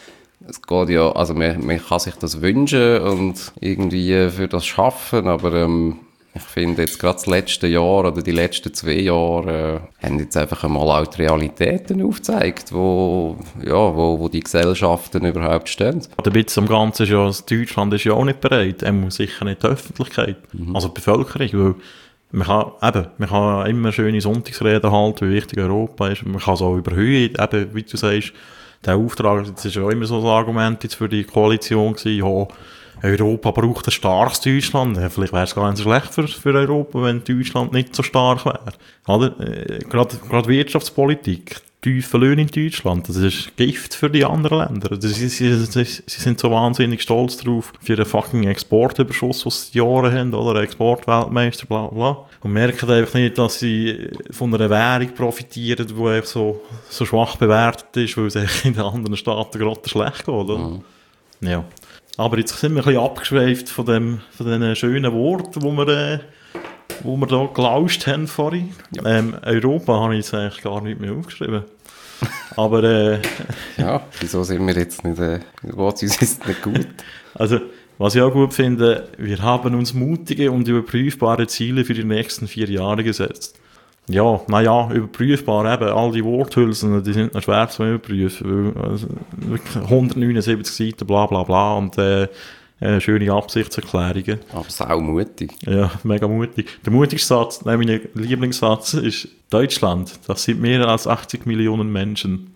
es geht ja, also man, man kann sich das wünschen und irgendwie für das schaffen, aber ähm, ich finde jetzt gerade das letzte Jahr oder die letzten zwei Jahre äh, haben jetzt einfach einmal auch die Realitäten aufgezeigt, wo, ja, wo, wo die Gesellschaften überhaupt stehen. Der Witz am Ganzen ist ja, Deutschland ist ja auch nicht bereit, er muss sicher nicht die Öffentlichkeit, mhm. also die Bevölkerung, weil man kann, eben, man kann immer schöne Sonntagsreden halten, wie wichtig Europa ist, man kann es auch überhöhen, eben, wie du sagst, der Auftrag, das ist ja immer so ein Argument jetzt für die Koalition gewesen, ja, Europa braucht ein starkes Deutschland. Ja, vielleicht wäre es gar nicht so schlecht für, für Europa, wenn Deutschland nicht so stark wäre. Oder? Äh, gerade, gerade Wirtschaftspolitik, tiefe Löhne in Deutschland, das ist Gift für die anderen Länder. Das, sie, sie, sie, sie sind so wahnsinnig stolz drauf, für den fucking Exportüberschuss, den sie Jahre haben, oder Exportweltmeister, bla bla. Und merken einfach nicht, dass sie von einer Währung profitieren, die einfach so, so schwach bewertet ist, weil es in den anderen Staaten gerade schlecht geht. Oder? Mhm. Ja. Aber jetzt sind wir ein bisschen abgeschweift von, dem, von diesen schönen Worten, die wir, äh, wo wir da gelauscht haben vorhin. Ja. Ähm, Europa habe ich jetzt eigentlich gar nicht mehr aufgeschrieben. Aber, äh, Ja, wieso sind wir jetzt nicht, äh, was uns ist nicht gut? also, was ich auch gut finde, wir haben uns mutige und überprüfbare Ziele für die nächsten vier Jahre gesetzt. Ja, naja, überprüfbar eben, all die Worthülsen, die sind noch schwer zu überprüfen, weil, also, wirklich hundertneunundsiebzig Seiten, bla bla bla, und äh, äh, schöne Absichtserklärungen. Aber saumutig. Ja, mega mutig. Der mutigste Satz, nein, mein Lieblingssatz ist Deutschland, das sind mehr als achtzig Millionen Menschen.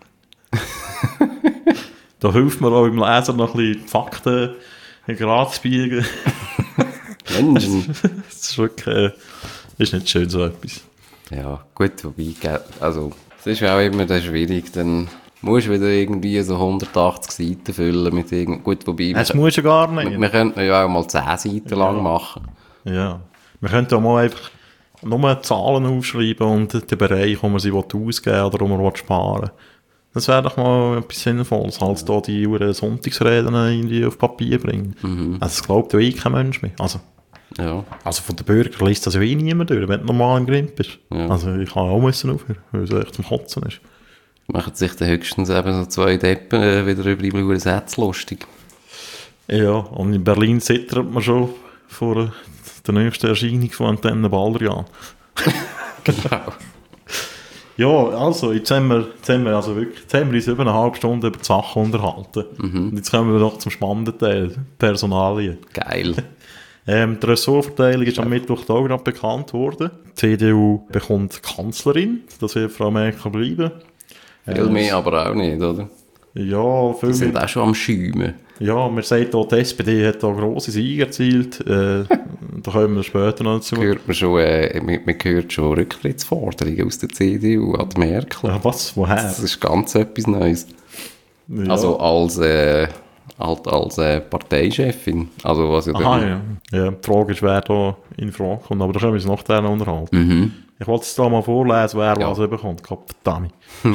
Da hilft mir auch im Leser noch ein bisschen die Fakten gerade zu biegen. Menschen. Das ist wirklich, äh, ist nicht schön so etwas. Ja, gut, wobei, gell, also, es ist ja auch immer dann schwierig, dann musst du wieder irgendwie so hundertachtzig Seiten füllen mit irgend, gut, wobei, Das wir, muss ja gar nicht. wir, wir könnten ja auch mal zehn Seiten lang machen. Ja. Wir könnten auch mal einfach nur Zahlen aufschreiben und den Bereich, wo man sie ausgeben will oder wo man sparen will. Das wäre doch mal etwas Sinnvolles, als da die Uhren Sonntagsreden irgendwie auf Papier bringen. Mhm. Also das glaubt ja eh kein Mensch mehr. Also, Ja, also von den Bürgern liest das ja eh niemand durch, wenn du normal im Grimp bist. Ja. Also ich kann auch müssen aufhören, weil es echt zum Kotzen ist. machen sich dann höchstens eben so zwei Deppen äh, wieder über die blauen Sätze lustig. Ja, und in Berlin zittert man schon vor der nächsten Erscheinung von Antenne Baldrian. Genau. Ja, also, jetzt haben wir, jetzt haben wir, also wirklich, jetzt haben wir uns über eine halbe Stunde über die Sachen unterhalten. Mhm. Und jetzt kommen wir noch zum spannenden Teil, Personalien. Geil. Ähm, die Ressortverteilung ist am Mittwoch auch gerade bekannt worden. Die C D U bekommt Kanzlerin, das wird Frau Merkel bleiben. Viel mehr aber auch nicht, oder? Ja, viel Die sind mehr. auch schon am Schäumen. Ja, man sagt auch, die S P D hat da grosse Siege erzielt. Äh, da kommen wir später noch dazu. Hört man, schon, äh, man, man hört schon Rücktrittsforderungen aus der C D U an die Merkel. Ja, was? Woher? Das ist ganz etwas Neues. Ja. Also als, äh, halt als äh, Parteichefin. Also was ja Aha, dann- ja. Ja, die Frage ist, wer da in Frage kommt, aber da können wir uns noch dann unterhalten. Mhm. Ich wollte es da mal vorlesen, wer Ja. was bekommt. Verdammt.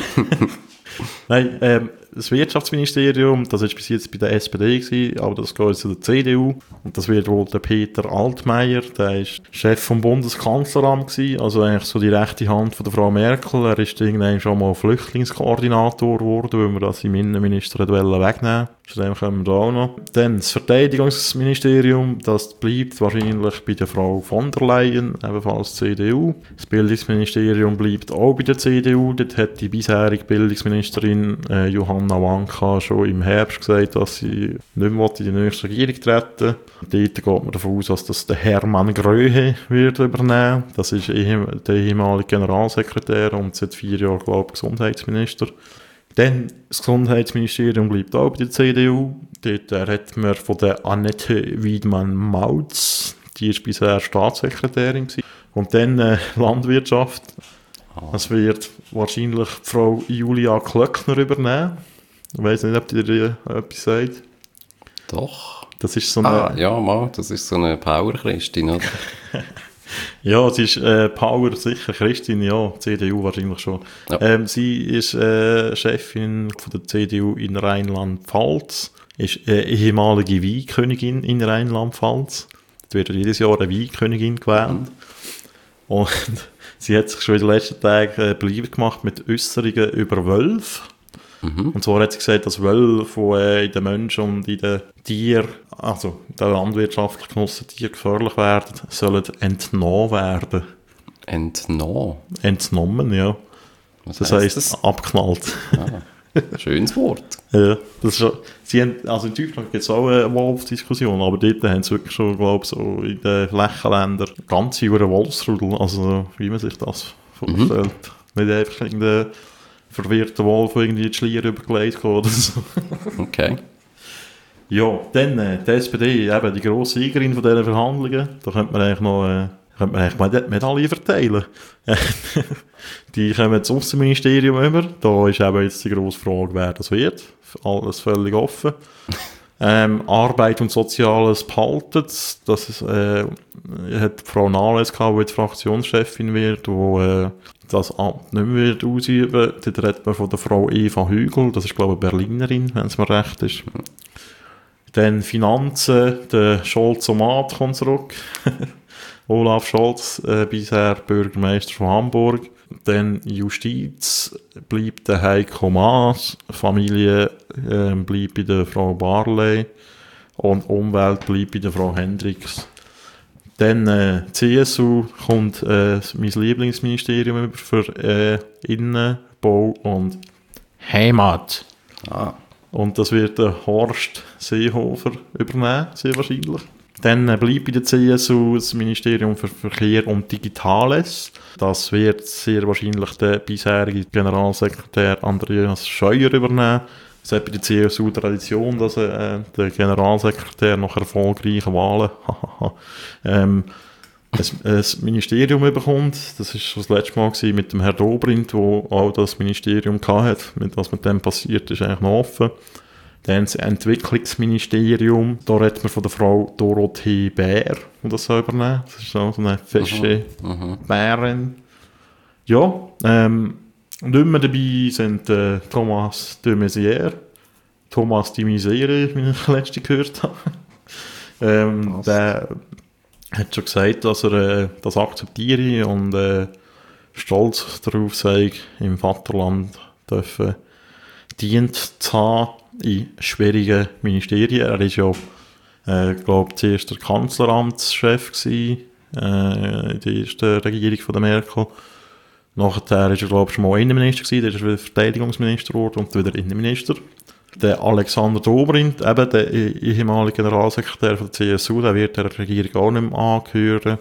Nein, ähm, das Wirtschaftsministerium, das war bis jetzt bei der S P D gewesen, aber das geht jetzt zu der C D U. Und das wird wohl der Peter Altmaier, der ist Chef vom Bundeskanzleramt gewesen, also eigentlich so die rechte Hand von der Frau Merkel. Er ist irgendwann schon mal Flüchtlingskoordinator geworden, weil wir das im Innenminister wegnehmen wollten. Zu dem kommen wir da auch noch. Dann das Verteidigungsministerium, das bleibt wahrscheinlich bei der Frau von der Leyen, ebenfalls C D U. Das Bildungsministerium bleibt auch bei der C D U. Dort hat die bisherige Bildungsministerin äh, Johanna Wanka schon im Herbst gesagt, dass sie nicht mehr in die nächste Regierung treten will. Dort geht man davon aus, dass das der Hermann Gröhe wird übernehmen. Das ist ehem- der ehemalige Generalsekretär und seit vier Jahren, glaube ich, Gesundheitsminister. Dann das Gesundheitsministerium bleibt auch bei der C D U. Dort äh, hat man von der Annette Wiedmann-Mautz, die ist bisher Staatssekretärin gewesen. Und dann äh, Landwirtschaft. Das wird wahrscheinlich Frau Julia Klöckner übernehmen. Ich weiss nicht, ob die dir äh, etwas sagt. Doch. Das ist so eine... Ah, ja, mal, das ist so eine Power-Christin, oder? Ja, sie ist äh, Power sicher, Christin, ja, C D U wahrscheinlich schon. Ja. Ähm, sie ist äh, Chefin von der C D U in Rheinland-Pfalz, ist äh, ehemalige Weinkönigin in Rheinland-Pfalz. Da wird jedes Jahr eine Weinkönigin gewählt. Und sie hat sich schon in den letzten Tagen äh, beliebt gemacht mit Äußerungen über Wölfe. Mhm. Und zwar hat sie gesagt, dass Wölfe äh, in den Menschen und in den Tieren, also in den landwirtschaftlich genutzten Tieren gefährlich werden, sollen entnommen werden. Entnommen. Entnommen, ja. Was Das heisst heisst, das? abgeknallt. Schönes Wort. Ja, das ist schon, sie haben, also in Deutschland gibt es auch eine Wolfsdiskussion, aber dort haben sie wirklich schon, glaube ich, so in den Flächenländern ganze über Wolfsrudel, also wie man sich das vorstellt. Mhm. Nicht einfach irgendein verwirrter Wolf, der irgendwie die Schlier übergelegt hat oder so. Okay. Ja, dann äh, die S P D, eben die grosse Siegerin von diesen Verhandlungen. Da könnte man eigentlich noch äh, könnte man eigentlich Meda- Medaillen verteilen. Die kommen ins Aussenministerium über. Da ist eben jetzt die grosse Frage, wer das wird. Alles völlig offen. ähm, Arbeit und Soziales behalten. Das ist, äh, hat Frau Nahles gehabt, die jetzt Fraktionschefin wird, die äh, das Amt nicht mehr wird ausüben wird. Dort redet man von der Frau Eva Hügel. Das ist, glaube ich, eine Berlinerin, wenn es mir recht ist. Dann Finanzen, der Scholz-Omat kommt zurück. Olaf Scholz, äh, bisher Bürgermeister von Hamburg. Dann Justiz bleibt der Heiko Maas, Familie äh, bleibt bei der Frau Barley und Umwelt bleibt bei der Frau Hendricks. Dann äh, C S U kommt äh, mein Lieblingsministerium über für äh, Innen, Bau und Heimat. Ah. Und das wird der Horst Seehofer übernehmen, sehr wahrscheinlich. Dann äh, bleibt bei der C S U das Ministerium für Verkehr und Digitales. Das wird sehr wahrscheinlich der bisherige Generalsekretär Andreas Scheuer übernehmen. Es hat bei der C S U Tradition, dass äh, der Generalsekretär nach erfolgreichen Wahlen ähm, ein, ein Ministerium bekommt. Das war das letzte Mal gewesen mit dem Herrn Dobrindt, der auch das Ministerium hatte. Mit was mit dem passiert, ist eigentlich noch offen. Dann das Entwicklungsministerium. Da redet man von der Frau Dorothee Bär, die das soll übernehmen. Das ist so eine fesche Mhm. Bärin. Ja, ähm, nicht mehr dabei sind äh, Thomas de Maizière, Thomas de Maizière, wie ich letzte gehört habe. ähm, der hat schon gesagt, dass er äh, das akzeptiere und äh, stolz darauf sei, im Vaterland dürfen dient zu haben in schwierigen Ministerien. Er war ja, äh, glaube ich, zuerst der Kanzleramtschef gewesen, äh, in der ersten Regierung von der Merkel. Nachher war er, glaube ich, schon mal Innenminister gewesen, dann ist er wieder Verteidigungsminister geworden und wieder Innenminister. Der Alexander Dobrindt, eben der ehemalige Generalsekretär von der C S U, der wird der Regierung auch nicht mehr angehören.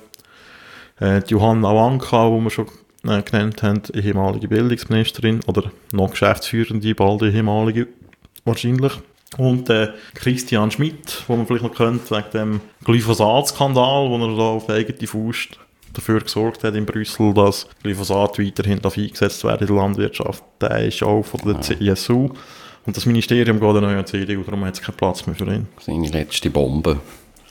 Äh, die Johanna Wanka, die wir schon äh, genannt haben, ehemalige Bildungsministerin oder noch Geschäftsführende, bald ehemalige wahrscheinlich. Und äh, Christian Schmidt, den man vielleicht noch kennt, wegen dem Glyphosat-Skandal, wo er da auf eigene Faust dafür gesorgt hat in Brüssel, dass Glyphosat weiterhin eingesetzt wird in der Landwirtschaft. Der ist auch von der C S U. Und das Ministerium geht dann an die C D U, darum hat es keinen Platz mehr für ihn. Seine letzte Bombe.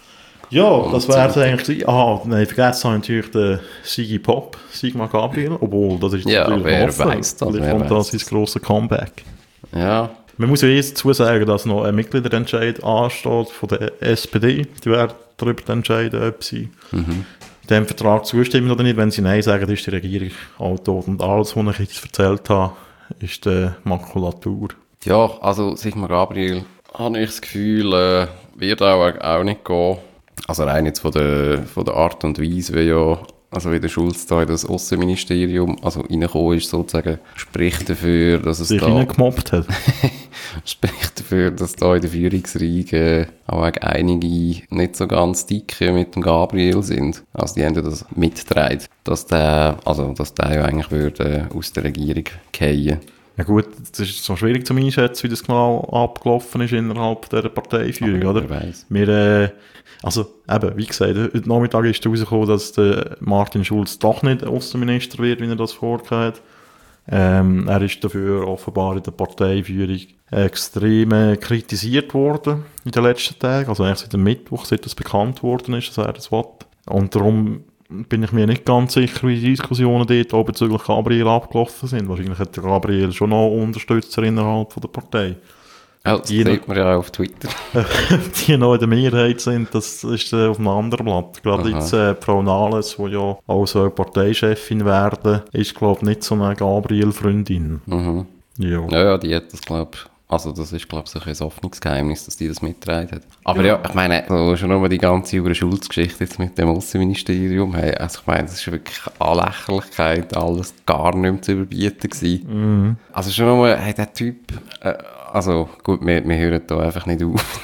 Ja, das wäre es eigentlich gewesen. Aha, nein, vergessen habe ich natürlich den Sigi Pop, Sigmar Gabriel, obwohl, das ist Ja, natürlich wer offen. weiss das, Vielleicht wer kommt weiss das ins grosse Comeback. Ja. Man muss ja jetzt dazu sagen, dass noch ein Mitgliederentscheid ansteht von der S P D. Die werden darüber entscheiden, ob sie Mhm. dem Vertrag zustimmen oder nicht. Wenn sie Nein sagen, ist die Regierung auch tot. Und alles, was ich jetzt erzählt habe, ist die Makulatur. Ja, also Sigmar Gabriel, habe ich das Gefühl, äh, wird auch, auch nicht gehen. Also rein jetzt von der, von der Art und Weise, wie ja, also wie der Schulz da in das Aussenministerium, also reingekommen ist sozusagen, spricht dafür, dass es Sich da... reingemobbt hat. spricht dafür, dass da in der Führungsriege auch einige nicht so ganz dicke mit dem Gabriel sind. Also die haben ja das mitgetragen, dass der, also dass der ja eigentlich würde aus der Regierung fallen. Ja gut, es ist so schwierig zu einschätzen, wie das genau abgelaufen ist innerhalb dieser Parteiführung, Aber oder? wer weiss. Wir, äh, also eben, wie gesagt, heute Nachmittag ist herausgekommen, dass der Martin Schulz doch nicht Außenminister wird, wie er das vorgehabt hat. Ähm, er ist dafür offenbar in der Parteiführung extrem äh, kritisiert worden in den letzten Tagen, also eigentlich seit dem Mittwoch, seit das bekannt worden ist, dass er das will. Und darum bin ich mir nicht ganz sicher, wie die Diskussionen dort auch bezüglich Gabriel abgelaufen sind. Wahrscheinlich hat der Gabriel schon noch Unterstützer innerhalb von der Partei. Ja, das Die sieht man ja auch auf Twitter. Die noch in der Mehrheit sind, das ist äh, auf einem anderen Blatt. Gerade Aha. jetzt äh, Frau Nahles, die ja auch so Parteichefin werden, ist, glaube ich, nicht so eine Gabriel-Freundin. Mhm. Ja. Ja, ja, die hat das, glaube ich, also das ist, glaube ich, ein Hoffnungsgeheimnis, dass die das mitgetragen hat. Aber ja, ich meine, so schon nur die ganze Jure Schulz-Geschichte jetzt mit dem Aussenministerium, hey, also ich meine, das ist wirklich an Lächerlichkeit alles gar nicht mehr zu überbieten gewesen. Mhm. Also schon nur, hey, der Typ, äh, also gut, wir, wir hören da einfach nicht auf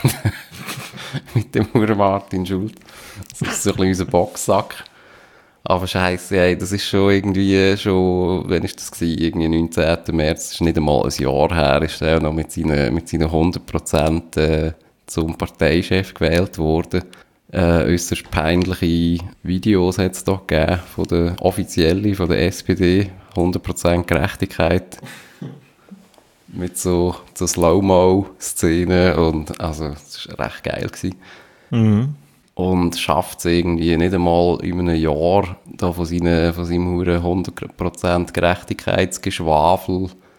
mit dem Ur Martin Schulz. Das ist so ein bisschen unser Boxsack. Aber scheisse, hey, das ist schon irgendwie schon, wann ist das gewesen? Irgendwie neunzehnten März, das ist nicht einmal ein Jahr her, ist er noch mit seinen, mit seinen hundert Prozent äh, zum Parteichef gewählt worden. Äh, äußerst peinliche Videos hat es da gegeben, von der offiziellen, von der S P D, hundert Prozent Gerechtigkeit. Mit so, so Slow-Mo-Szenen und, also, das war recht geil gewesen. Mhm. Und schafft es irgendwie nicht einmal in einem Jahr da von, seinen, von seinem hundert Prozent Gerechtigkeitsgeschwafel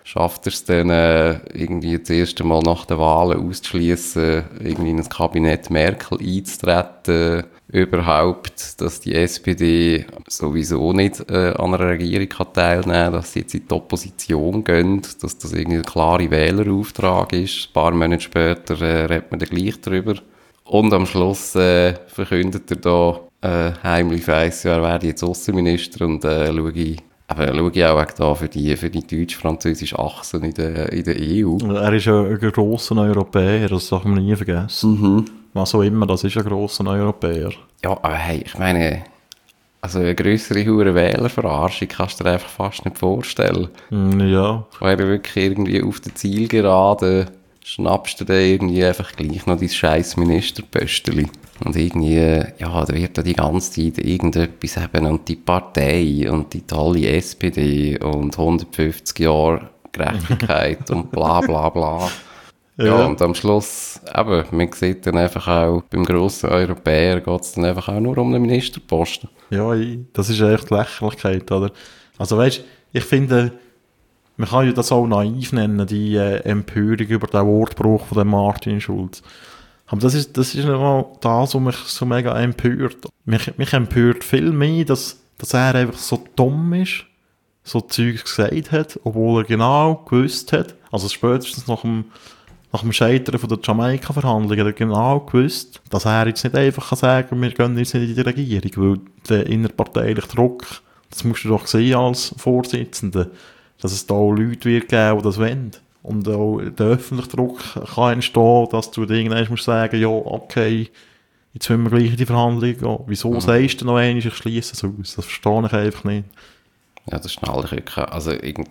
schafft er es dann äh, irgendwie das erste Mal nach den Wahlen auszuschließen, irgendwie in ein Kabinett Merkel einzutreten, überhaupt, dass die S P D sowieso nicht äh, an einer Regierung kann teilnehmen kann, dass sie jetzt in die Opposition gehen, dass das irgendwie ein klarer Wählerauftrag ist. Ein paar Monate später äh, redet man dann gleich drüber. Und am Schluss äh, verkündet er da äh, heimlich weiss, ja, er werde jetzt Aussenminister und äh, schaue ich, eben, schaue ich auch wegen da für die, für die deutsch-französische Achse in der, in der E U. Er ist ja ein grosser Europäer, das darf man nie vergessen. Mhm. Was auch immer, das ist ein grosser Europäer. Ja, aber hey, ich meine, also eine grössere hure Wählerverarschung kannst du dir einfach fast nicht vorstellen. Ja. Weil du wirklich irgendwie auf der Zielgerade schnappst du dann irgendwie einfach gleich noch dein scheiß Ministerpösteli. Und irgendwie, ja, da wird da die ganze Zeit irgendetwas eben und die Partei und die tolle S P D und hundertfünfzig Jahre Gerechtigkeit und bla bla bla. Ja, ja, und am Schluss, eben, man sieht dann einfach auch, beim grossen Europäer geht es dann einfach auch nur um den Ministerposten. Ja, das ist echt Lächerlichkeit, oder? Also weißt, ich finde, man kann ja das auch naiv nennen, die äh, Empörung über den Wortbruch von dem Martin Schulz. Aber das ist, das ist nicht mal das, was mich so mega empört. Mich, mich empört viel mehr, dass, dass er einfach so dumm ist, so Zeugs gesagt hat, obwohl er genau gewusst hat, also spätestens nach dem Nach dem Scheitern von der Jamaika-Verhandlungen hat er genau gewusst, dass er jetzt nicht einfach kann sagen, wir gehen jetzt nicht in die Regierung, weil der innerparteiliche Druck, das musst du doch sehen als Vorsitzender, dass es da auch Leute wird geben, die das wollen. Und auch der öffentliche Druck kann entstehen, dass du dir irgendwann musst sagen, ja, okay, jetzt wollen wir gleich in die Verhandlungen gehen. Wieso mhm. sagst du noch einmal, ich schliesse es aus? Das verstehe ich einfach nicht. Ja, das schnall ich wirklich. Also, irgend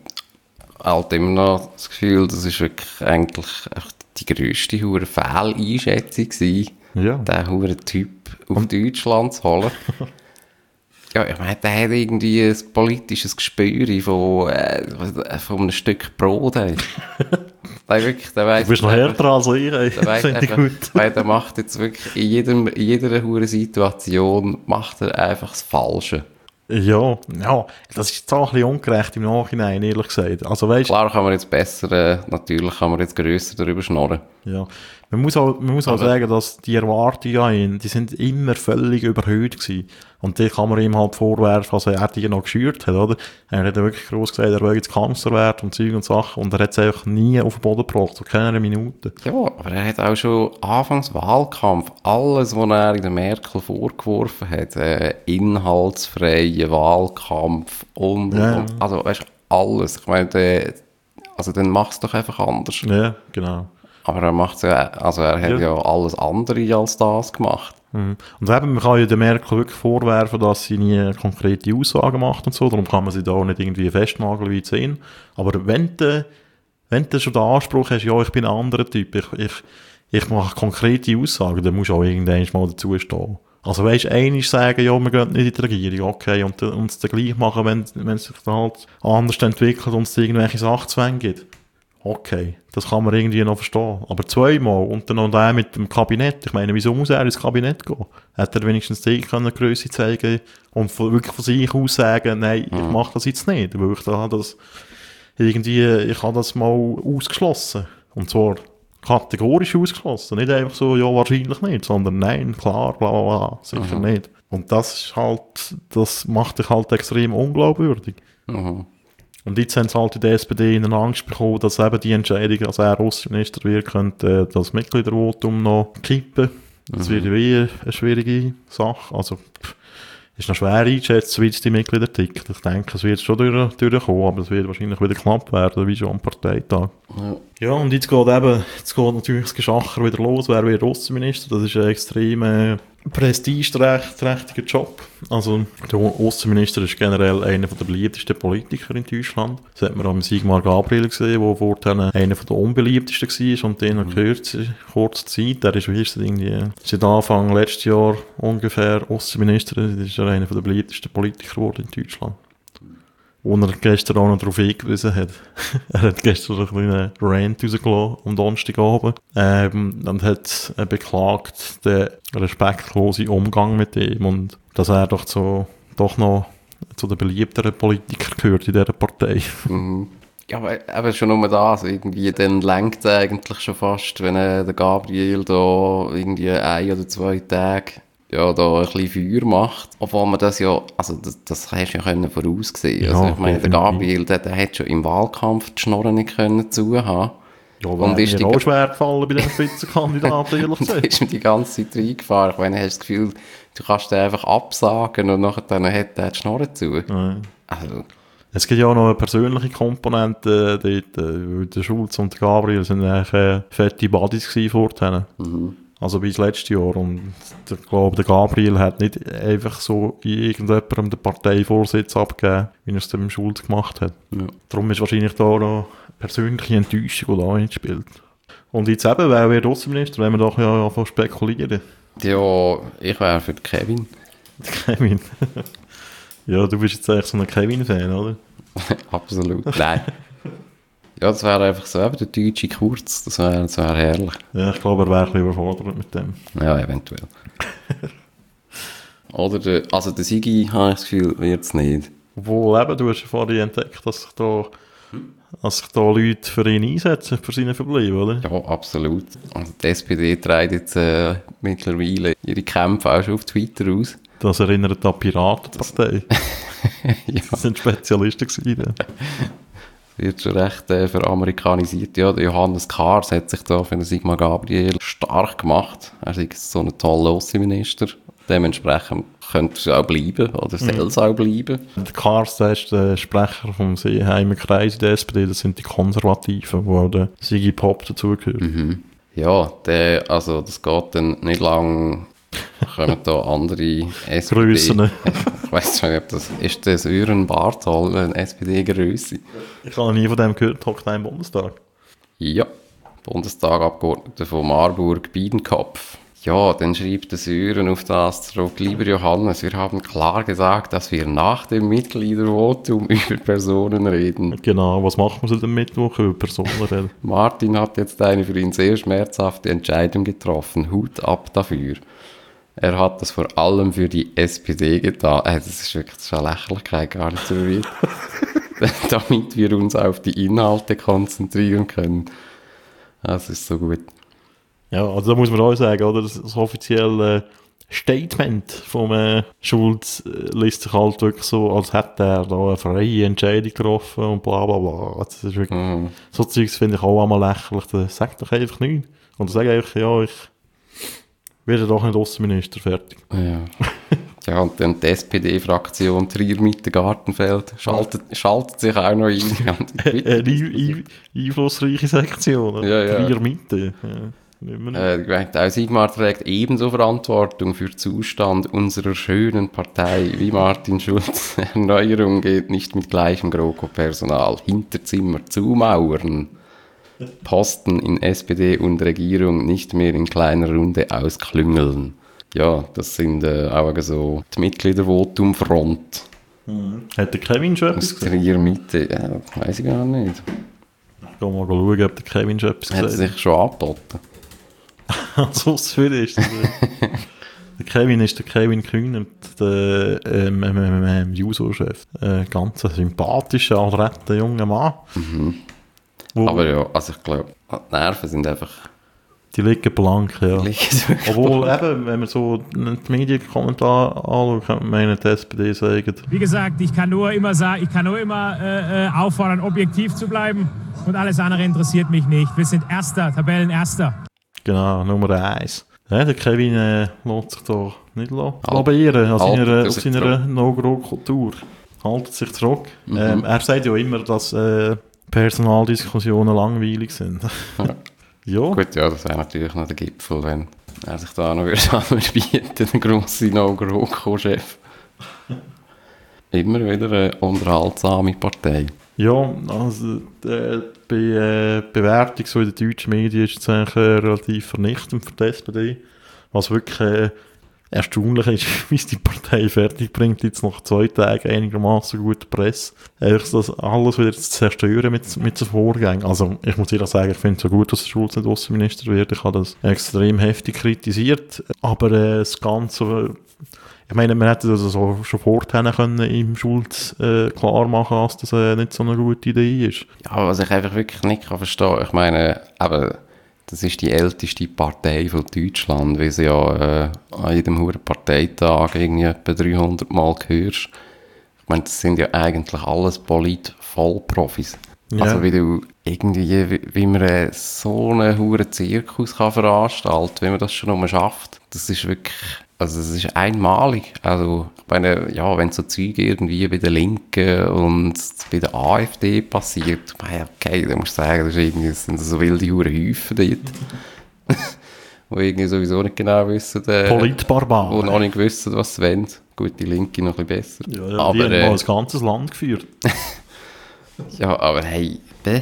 halt immer noch das Gefühl, das ist wirklich eigentlich die grösste hure Fehleinschätzung gewesen, ja. den hure Typ auf Und? Deutschland zu holen. Ja, ich meine, der hat irgendwie ein politisches Gespür von, äh, von einem Stück Brot. der wirklich, der weiss, du bist noch härter als ich. Der, weiss einfach, weil der macht jetzt wirklich in, jedem, in jeder hure Situation macht er einfach das Falsche. Ja, ja, das ist jetzt auch ein bisschen ungerecht im Nachhinein, ehrlich gesagt. Also, weißt, klar kann man jetzt besser, äh, natürlich kann man jetzt grösser darüber schnurren. Ja, man muss auch, man muss auch sagen, dass die Erwartungen an ihn, die sind immer völlig überhöht gewesen. Und die kann man ihm halt vorwerfen, also er die noch geschürt hat, oder? Er hat ja wirklich gross gesagt, er will jetzt Kanzler werden und Zeug und Sachen, und er hat es einfach nie auf den Boden gebracht, so keine Minute. Ja, aber er hat auch schon anfangs Wahlkampf, alles, was er in der Merkel vorgeworfen hat, äh, inhaltsfreien Wahlkampf und, ja. und, also weißt du, alles. Ich meine, der, also dann mach's doch einfach anders. Ja, genau. Aber er macht's ja, also er hat ja, ja alles andere als das gemacht. Mhm. Und eben, man kann ja der Merkel wirklich vorwerfen, dass sie nie konkrete Aussagen macht und so, darum kann man sie da auch nicht irgendwie festnageln wie zehn. Aber wenn du, wenn du schon den Anspruch hast, ja, ich bin ein anderer Typ, ich, ich, ich mache konkrete Aussagen, dann musst du auch irgendwann mal dazu stehen. Also weisst, einmal sagen, ja, wir gehen nicht in die Regierung, okay, und uns dann gleich machen, wenn, wenn es sich dann halt anders entwickelt und es irgendwelche Sachzwänge gibt. Okay, das kann man irgendwie noch verstehen. Aber zweimal und dann noch der mit dem Kabinett. Ich meine, wieso muss er ins Kabinett gehen? Hätte er wenigstens die Größe zeigen und von, wirklich von sich aus sagen, nein, ich mache das jetzt nicht. Weil ich da das irgendwie, ich habe das mal ausgeschlossen. Und zwar kategorisch ausgeschlossen. Nicht einfach so, ja, wahrscheinlich nicht, sondern nein, klar, bla bla bla, sicher mhm. nicht. Und das ist halt, das macht dich halt extrem unglaubwürdig. Mhm. Und jetzt haben sie halt in der S P D in Angst bekommen, dass eben die Entscheidung, dass er Außenminister wird, könnte das Mitgliedervotum noch kippen. Das mhm. wird wie eine schwierige Sache. Also, pff, ist noch schwer einzuschätzen, wie jetzt die Mitglieder ticken. Ich denke, es wird schon durch, durchkommen, aber es wird wahrscheinlich wieder knapp werden, wie schon am Parteitag. Ja. Ja, und jetzt geht eben, jetzt geht natürlich das Geschacher wieder los. Wer wird Außenminister? Das ist ein extrem äh, prestigeträchtiger Job. Also, der Außenminister ist generell einer der beliebtesten Politiker in Deutschland. Das hat man am Sigmar Gabriel gesehen, der vorher einer der unbeliebtesten war und den noch kurze, kurze Zeit. Der ist, wie ist das irgendwie, seit Anfang letztes Jahr ungefähr Außenminister. Das ist einer der beliebtesten Politiker geworden in Deutschland. Und er gestern auch noch darauf hingewiesen hat. Er hat gestern ein kleinen Rant rausgelassen, am Donnerstagabend. Ähm, und hat äh, beklagt den respektlosen Umgang mit ihm und dass er doch so, doch noch zu den beliebteren Politikern gehört in dieser Partei. Mhm. Ja, aber eben schon nur das, irgendwie, dann lenkt es eigentlich schon fast, wenn äh, der Gabriel da irgendwie ein oder zwei Tage ja, da ein bisschen Feuer macht. Obwohl man das ja, also das, das hast du ja können voraussehen. Ja, Also ich meine, der definitiv. Gabriel, der, der hat schon im Wahlkampf die Schnorren nicht können zuhaben. Ja, Und wäre ist mir die- auch schwer gefallen bei den Spitzenkandidaten, ehrlich Und da gesagt. ist mir die ganze Zeit reingefahren. Ich meine, hast das Gefühl, du kannst den einfach absagen und nachher dann hat der die Schnorren zu. Nein. Also, Es gibt ja auch noch eine persönliche Komponente äh, dort, äh, weil der Schulz und der Gabriel sind eigentlich äh, fette Buddies gewesen vorher. mhm. Also bis letztes Jahr. Und ich glaube, der Gabriel hat nicht einfach so irgendjemandem den Parteivorsitz abgegeben, wie er es dem Schulz gemacht hat. Ja. Darum ist wahrscheinlich da noch persönliche Enttäuschung, die da mitspielt. Und jetzt eben, wer wird Außenminister, wenn wir doch ja anfangen zu spekulieren. Ja, ich wäre für den Kevin. Kevin. Ja, du bist jetzt eigentlich so ein Kevin-Fan, oder? Absolut. Nein. Ja, das wäre einfach so eben der deutsche Kurz. Das wäre das wär herrlich. Ja, ich glaube, er wäre ein bisschen überfordert mit dem. Ja, eventuell. Oder der, also der Sigi, habe ich das Gefühl, wird es nicht. Obwohl, eben, du hast ja vorhin entdeckt, dass sich da, dass sich da Leute für ihn einsetzen, für seinen Verbleib, oder? Ja, absolut. Also die S P D trägt jetzt äh, mittlerweile ihre Kämpfe auch schon auf Twitter aus. Das erinnert an die Piratenpartei. Ja. Das sind Spezialisten gewesen. Wird schon recht äh, veramerikanisiert. Ja, der Johannes Kahrs hat sich da für den Sigmar Gabriel stark gemacht. Er ist so ein toller Außenminister. Dementsprechend könnte es auch bleiben oder soll es auch bleiben. Der Kars, der ist der Sprecher vom Seeheimer Kreis in der S P D, das sind die Konservativen, wo der Sigi Pop dazugehört. Ja, der, also das geht dann nicht lang, kommen da andere S P D. Grössen. Ich weiss schon nicht, ob das ist das Sören Barthol, eine S P D-Grösse. Ich habe nie von dem gehört, hockt er im Bundestag. Ja, Bundestagabgeordneter von Marburg, Biedenkopf. Ja, dann schreibt der Sören auf das zurück: Lieber Johannes, wir haben klar gesagt, dass wir nach dem Mitgliedervotum über Personen reden. Genau, was machen wir so am Mittwoch über Personen reden? Martin hat jetzt eine für ihn sehr schmerzhafte Entscheidung getroffen. Hut ab dafür. Er hat das vor allem für die S P D getan. Äh, das ist wirklich das ist eine Lächerlichkeit, gar nicht so weit. Damit wir uns auf die Inhalte konzentrieren können. Das ist so gut. Ja, also da muss man auch sagen, oder? Das, das offizielle Statement vom äh, Schulz äh, liest sich halt wirklich so, als hätte er da eine freie Entscheidung getroffen und bla bla bla. Das ist wirklich, Mhm. so Zeugs finde ich auch einmal lächerlich. Das sagt doch einfach nichts. Und sag einfach, ja, ich werde doch nicht Außenminister, fertig. Ja. Ja, und dann die S P D-Fraktion Trier-Mitte-Gartenfeld schaltet, schaltet sich auch noch ein. Eine ein, ein, einflussreiche Sektion, oder? Ja, ja. Trier Mitte. Ja, nicht mehr. Äh, die Gemeinde auch Sigmar trägt ebenso Verantwortung für Zustand unserer schönen Partei wie Martin Schulz. Erneuerung geht nicht mit gleichem GroKo-Personal. Hinterzimmer zumauern. Posten in S P D und Regierung nicht mehr in kleiner Runde ausklüngeln. Ja, das sind äh, auch so die Mitgliedervotum-Front. Hat der Kevin schon etwas Aus gesagt? Trier Mitte, ja, weiss ich gar nicht. Ich gehe mal schauen, ob der Kevin schon etwas Hat gesagt sich schon angeboten. So viel ist das. Der Kevin ist der Kevin Kühnert, der ähm, ähm, ähm, ähm, Juso-Chef. Ein ganz sympathischer, adretter junger Mann. Wo, Aber ja, also ich glaube, die Nerven sind einfach... die liegen blank, ja. liegen so- Obwohl eben, wenn man so die Medienkommentare anschaut, kann man meinen, die S P D sagen, Wie gesagt, ich kann nur immer sagen, ich kann nur immer äh, äh, auffordern, objektiv zu bleiben und alles andere interessiert mich nicht. Wir sind Erster, Tabellenerster. genau, Nummer eins. Ja, der Kevin äh, lässt sich da nicht Halt- lobbyieren an haltet seiner, er auf sich seiner zurück. No-Gro-Kultur. Haltet sich zurück. Mhm. Ähm, er sagt ja immer, dass äh, Personaldiskussionen langweilig sind. Ja. Gut, ja, das wäre natürlich noch der Gipfel, wenn er sich da noch wieder bieten, der grosse No-GroKo-Chef. Immer wieder eine unterhaltsame Partei. Ja, also äh, die äh, Bewertung so in den deutschen Medien ist jetzt eigentlich äh, relativ vernichtend für die S P D. Was wirklich äh, erstaunlich ist, wie es die Partei fertig bringt, jetzt nach zwei Tagen einigermaßen gute Presse. Eigentlich das alles wieder zu zerstören mit, mit so Vorgängen. Also ich muss ehrlich sagen, ich finde es so gut, dass der Schulz nicht Außenminister wird. Ich habe das extrem heftig kritisiert. Aber äh, das Ganze... Ich meine, man hätte das also schon vorher können im Schulz äh, klar machen, dass das äh, nicht so eine gute Idee ist. Ja, was ich einfach wirklich nicht kann verstehen, ich meine, eben, das ist die älteste Partei von Deutschland, wie sie ja äh, an jedem Huren Parteitag irgendwie etwa dreihundert Mal hörst. Ich meine, das sind ja eigentlich alles Polit-Vollprofis. Ja. Also wie du irgendwie, wie, wie man äh, so einen Huren Zirkus kann veranstalten, wie man das schon mal schafft, das ist wirklich, also das ist einmalig. Also ich meine, ja, wenn so Zeug irgendwie bei der Linken und bei der AfD passiert, ich meine, okay, dann musst du sagen, das, ist irgendwie, das sind so wilde Huren Häufen dort, wo irgendwie sowieso nicht genau wissen, äh, Politbarbaren. wo noch nicht wissen, was sie wollen. Gut, die Linke noch ein bisschen besser. Ja, ja, aber, die haben äh, mal ein ganzes Land geführt. Ja, aber hey, bäh.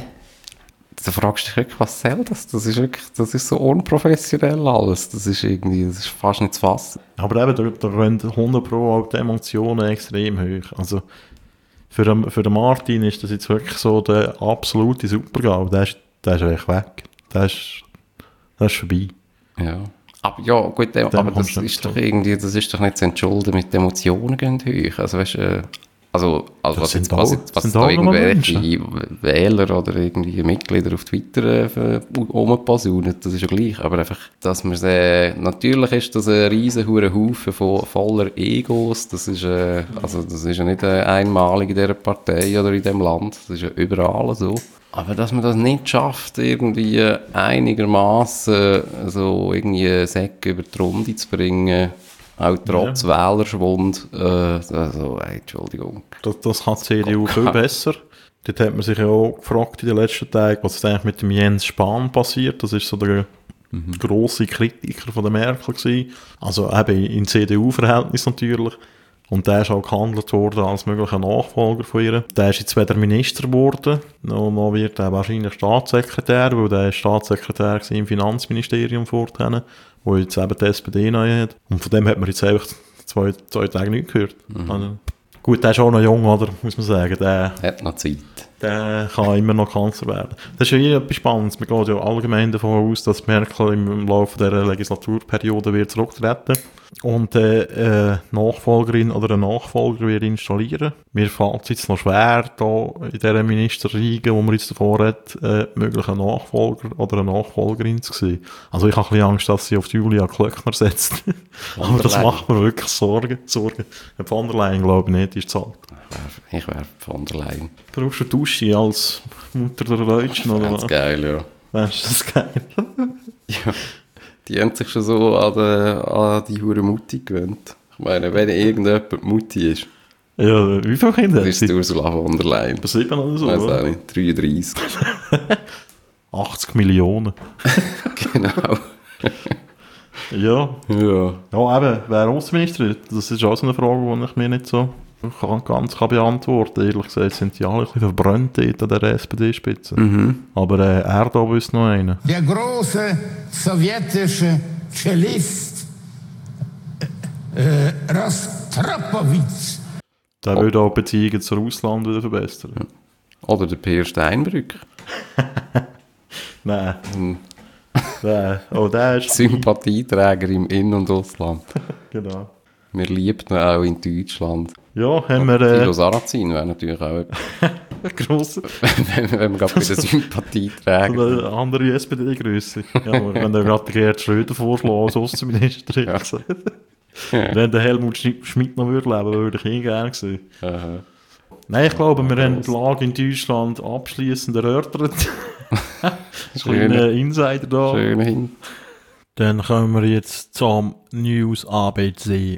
Da fragst du dich wirklich, was soll das? Das ist wirklich, das ist so unprofessionell alles. Das ist irgendwie, das ist fast nicht zu fassen. Aber eben, da, da rennen hundert Pro auch die Emotionen extrem hoch. Also, für den, für den Martin ist das jetzt wirklich so der absolute Supergau. Der ist, der ist echt weg. Der ist, der ist vorbei. Ja. Aber ja, gut, äh, aber das kommst du nicht ist doch so. irgendwie, das ist doch nicht zu entschulden, mit den Emotionen gehen hoch. Also weißt du, äh, also, also Das was sind jetzt, was, auch- jetzt, was sind da auch nur irgendwelche Wähler oder irgendwie Mitglieder auf Twitter äh, rumposaunen, das ist ja gleich. Aber einfach, dass man äh, natürlich ist das ein riesen Haufen von voller Egos. Das ist, äh, also das ist ja nicht äh, einmalig in dieser Partei oder in diesem Land. Das ist ja überall so. Aber dass man das nicht schafft, irgendwie einigermaßen so irgendwie Säcke über die Runde zu bringen, auch trotz Wählerschwund, äh, also, ey, Entschuldigung. Das, das kann die C D U viel besser. Dort hat man sich ja auch gefragt in den letzten Tagen, was ist eigentlich mit dem Jens Spahn passiert. Das ist so der mhm. grosse Kritiker von der Merkel gewesen. Also eben in C D U-Verhältnis natürlich. Und der ist auch gehandelt worden als möglicher Nachfolger von ihr. Der ist jetzt wieder Minister geworden. Und dann wird er wahrscheinlich Staatssekretär, weil der ist Staatssekretär war im Finanzministerium vorhin, wo jetzt eben die S P D neu hat. Und von dem hat man jetzt einfach zwei, zwei Tage nichts gehört. Mhm. Also, gut, der ist auch noch jung, oder? Muss man sagen. Der, Hat noch Zeit. der kann immer noch Kanzler werden. Das ist ja eh etwas Spannendes. Man geht ja allgemein davon aus, dass Merkel im, im Laufe dieser Legislaturperiode wird zurücktreten und äh, äh, Nachfolgerin oder einen Nachfolger wird installieren. Mir fällt es jetzt noch schwer, da in dieser Ministerriege, die man jetzt davor hat, äh, möglichen Nachfolger oder eine Nachfolgerin zu sehen. Also ich habe ein bisschen Angst, dass sie auf Julia Klöckner setzt. Aber das macht mir wirklich Sorgen. Sorgen. Von der Leyen glaube ich nicht, ist zu alt. Ich wäre von der Leyen. Brauchst du Dusche als Mutter der Deutschen, oder Ganz was? geil, ja. Weißt du, das ist geil. Ja. Die haben sich schon so an, de, an die hure Mutti gewöhnt. Ich meine, wenn irgendjemand Mutti ist, Ja, wie viele Kinder dann hat ist sie? es Ursula von der Leyen. Etwa sieben oder so, Weiss auch oder? nicht, dreiunddreissig. achtzig Millionen. Genau. Ja. Ja. Ja, eben, wer Außenminister? Das ist auch so eine Frage, die ich mir nicht so kann, ganz kann beantworten kann. Ehrlich gesagt sind die alle ein bisschen verbrannt dort an der S P D-Spitze. Mhm. Aber äh, Erdogan ist noch einer. Der große sowjetische Cellist äh, Rostropowitsch. Der würde auch Beziehungen zu Russland wieder verbessern. Oder der Peer Steinbrück. Nein. Ein Nein. Oh, der ist... Sympathieträger im In- und Ausland. Genau. Wir lieben ihn auch in Deutschland. Ja, haben wir... Thilo Äh, Sarrazin wäre natürlich auch grosse... wenn, wenn wir gerade bei den Sympathieträgern So eine andere S P D-Grösse. Ja, aber wenn der gerade Gerd Schröder vorschlägt als Außenminister, Ja. wenn der Helmut Schmidt Schmidt noch würde leben, würde ich ihn gerne sehen. Aha. Nein, ich glaube, wir haben die Lage in Deutschland abschliessend erörtert. Kleiner Insider da. Schön hin. Dann kommen wir jetzt zum News A B C.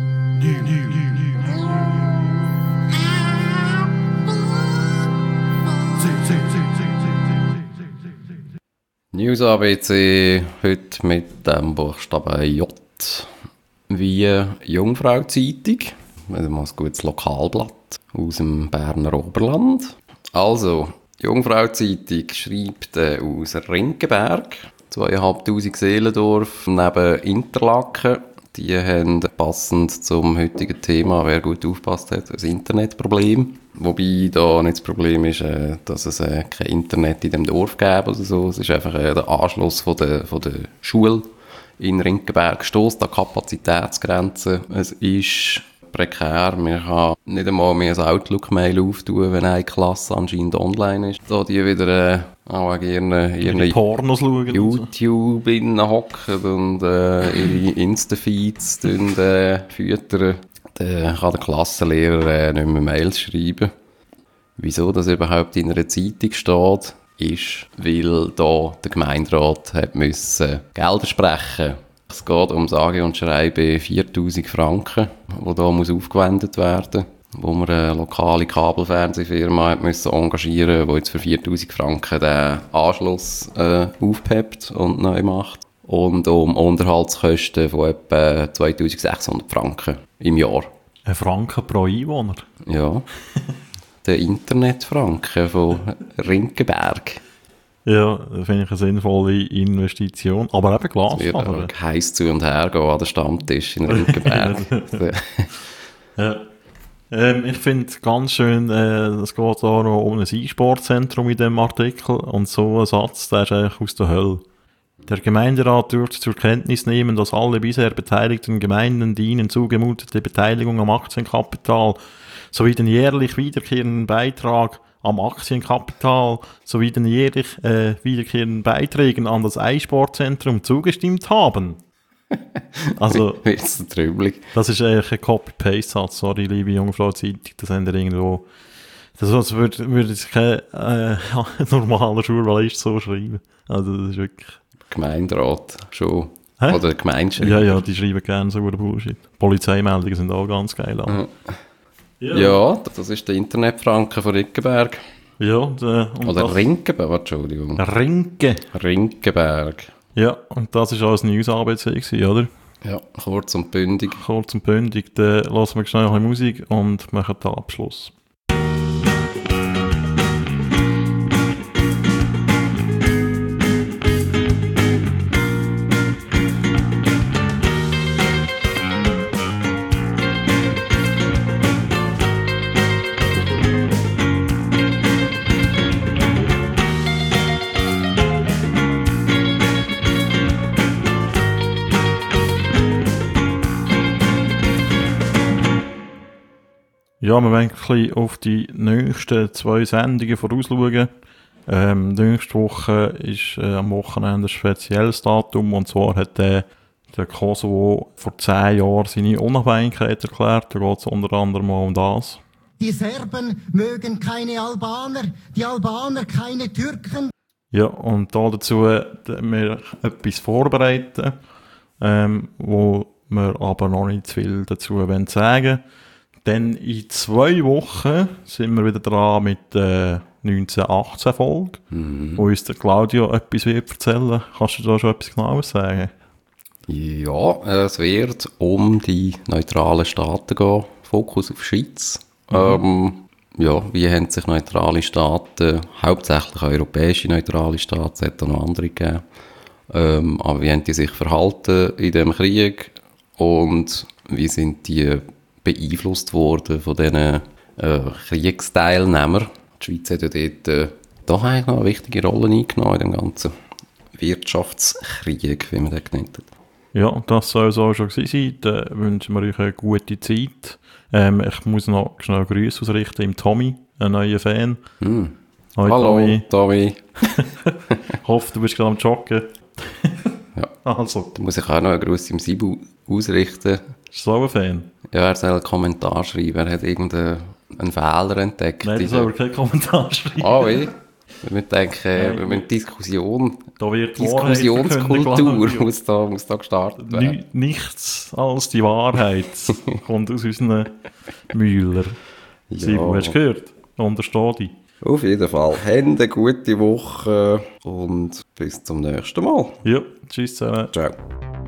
News A B C heute mit dem Buchstaben J wie Jungfrau Zeitung. Also mal ein gutes Lokalblatt aus dem Berner Oberland. Also, Jungfrau Zeitung schreibt äh, aus Rinkenberg, zweitausendfünfhundert Seelendorf neben Interlaken. Die haben passend zum heutigen Thema, wer gut aufpasst hat, ein Internetproblem. Wobei da nicht das Problem ist, äh, dass es äh, kein Internet in dem Dorf gäbe oder so. Es ist einfach äh, der Anschluss von der, von der Schule in Rinkenberg stösst an Kapazitätsgrenzen. Es ist prekär. Man kann nicht einmal mehr ein Outlook-Mail auftun, wenn eine Klasse anscheinend online ist. Da die wieder äh, auch gerne ihre Pornos schauen. YouTube hocken und äh, ihre Insta-Feeds äh, füttern. Dann kann der Klassenlehrer äh, nicht mehr Mails schreiben. Wieso das überhaupt in einer Zeitung steht, ist, weil da der Gemeinderat hat müssen Gelder sprechen. Es geht um sage und schreibe viertausend Franken, die da muss aufgewendet werden, wo man eine lokale Kabelfernsehfirma hat müssen engagieren, die jetzt für viertausend Franken den Anschluss äh, aufpeppt und neu macht. Und um Unterhaltskosten von etwa zweitausendsechshundert Franken im Jahr. Ein Franken pro Einwohner? Ja. Der Internetfranken von Rinkenberg. Ja, das finde ich eine sinnvolle Investition. Aber eben Glasfaser. Es heiß zu und her gehen an den Stammtisch in Rinkenberg. Ja. Ähm, ich finde ganz schön, äh, es geht auch noch um ein E-Sportzentrum in diesem Artikel. Und so ein Satz, der ist eigentlich aus der Hölle. Der Gemeinderat wird zur Kenntnis nehmen, dass alle bisher beteiligten Gemeinden die ihnen zugemutete Beteiligung am Aktienkapital sowie den jährlich wiederkehrenden Beitrag am Aktienkapital sowie den jährlich äh, wiederkehrenden Beiträgen an das E-Sportzentrum zugestimmt haben. Also, das ist eigentlich ein Copy-Paste-Satz. Sorry, liebe Jungfrau Zeitung, das haben wir irgendwo... Das ist, würde, würde jetzt kein äh, normaler Journalist so schreiben. Also, das ist wirklich... Gemeinderat schon. Hä? Oder Gemeindeschreiber. Ja, ja, die schreiben gerne so Bullshit. Polizeimeldungen sind auch ganz geil. Mhm. Ja. ja, das ist der Internetfranken von Rinkenberg. Ja, der, Oder das... Rinkenberg, Entschuldigung. Rinke. Rinkenberg. Ja, und das war auch ein News-A B C gewesen, oder? Ja, kurz und bündig. Kurz und bündig. Dann lassen wir schnell ein bisschen Musik und machen den Abschluss. Ja, wir wollen ein bisschen auf die nächsten zwei Sendungen vorausschauen. Ähm, nächste Woche ist äh, am Wochenende ein spezielles Datum, und zwar hat der, der Kosovo vor zehn Jahren seine Unabhängigkeit erklärt. Da geht es unter anderem um das. Die Serben mögen keine Albaner, die Albaner keine Türken. Ja, und da dazu haben wir etwas vorbereiten, ähm, wo wir aber noch nicht zu viel dazu wollen sagen. Dann in zwei Wochen sind wir wieder dran mit der neunzehnhundertachtzehn-Folge, mhm. wo uns der Claudio etwas wird erzählen. Kannst du da schon etwas Genaues sagen? Ja, es wird um die neutralen Staaten gehen. Fokus auf Schweiz. Mhm. Ähm, ja, wie haben sich neutrale Staaten, hauptsächlich europäische neutrale Staaten, es hat auch noch andere gegeben, ähm, aber wie haben die sich verhalten in dem Krieg und wie sind die beeinflusst worden von diesen äh, Kriegsteilnehmern. Die Schweiz hat ja dort äh, doch eigentlich noch eine wichtige Rolle eingenommen in dem ganzen Wirtschaftskrieg, wie man den genannt hat. Ja, das soll es auch schon gewesen sein. Dann wünschen wir euch eine gute Zeit. Ähm, ich muss noch schnell Grüße ausrichten im Tommy, einen neuen Fan. Hm. Hoi, Hallo, Tommy. Tommy. Ich hoffe, du bist gerade am Joggen. Ja. Also. Da muss ich auch noch einen Gruß im Sibu ausrichten. Ist so ein Fan? Ja, er soll einen Kommentar schreiben. Er hat irgendeinen Fehler entdeckt. Nein, er soll aber keinen Kommentar schreiben. Ah, wie? Wir denken, wir müssen Diskussion, da wird Diskussionskultur muss da, muss da gestartet werden. Nichts als die Wahrheit kommt aus unseren Mühler. Ja. Sibu, hast du gehört? Untersteh dich. Auf jeden Fall. Habt eine gute Woche und bis zum nächsten Mal. Ja, tschüss zusammen. Ciao.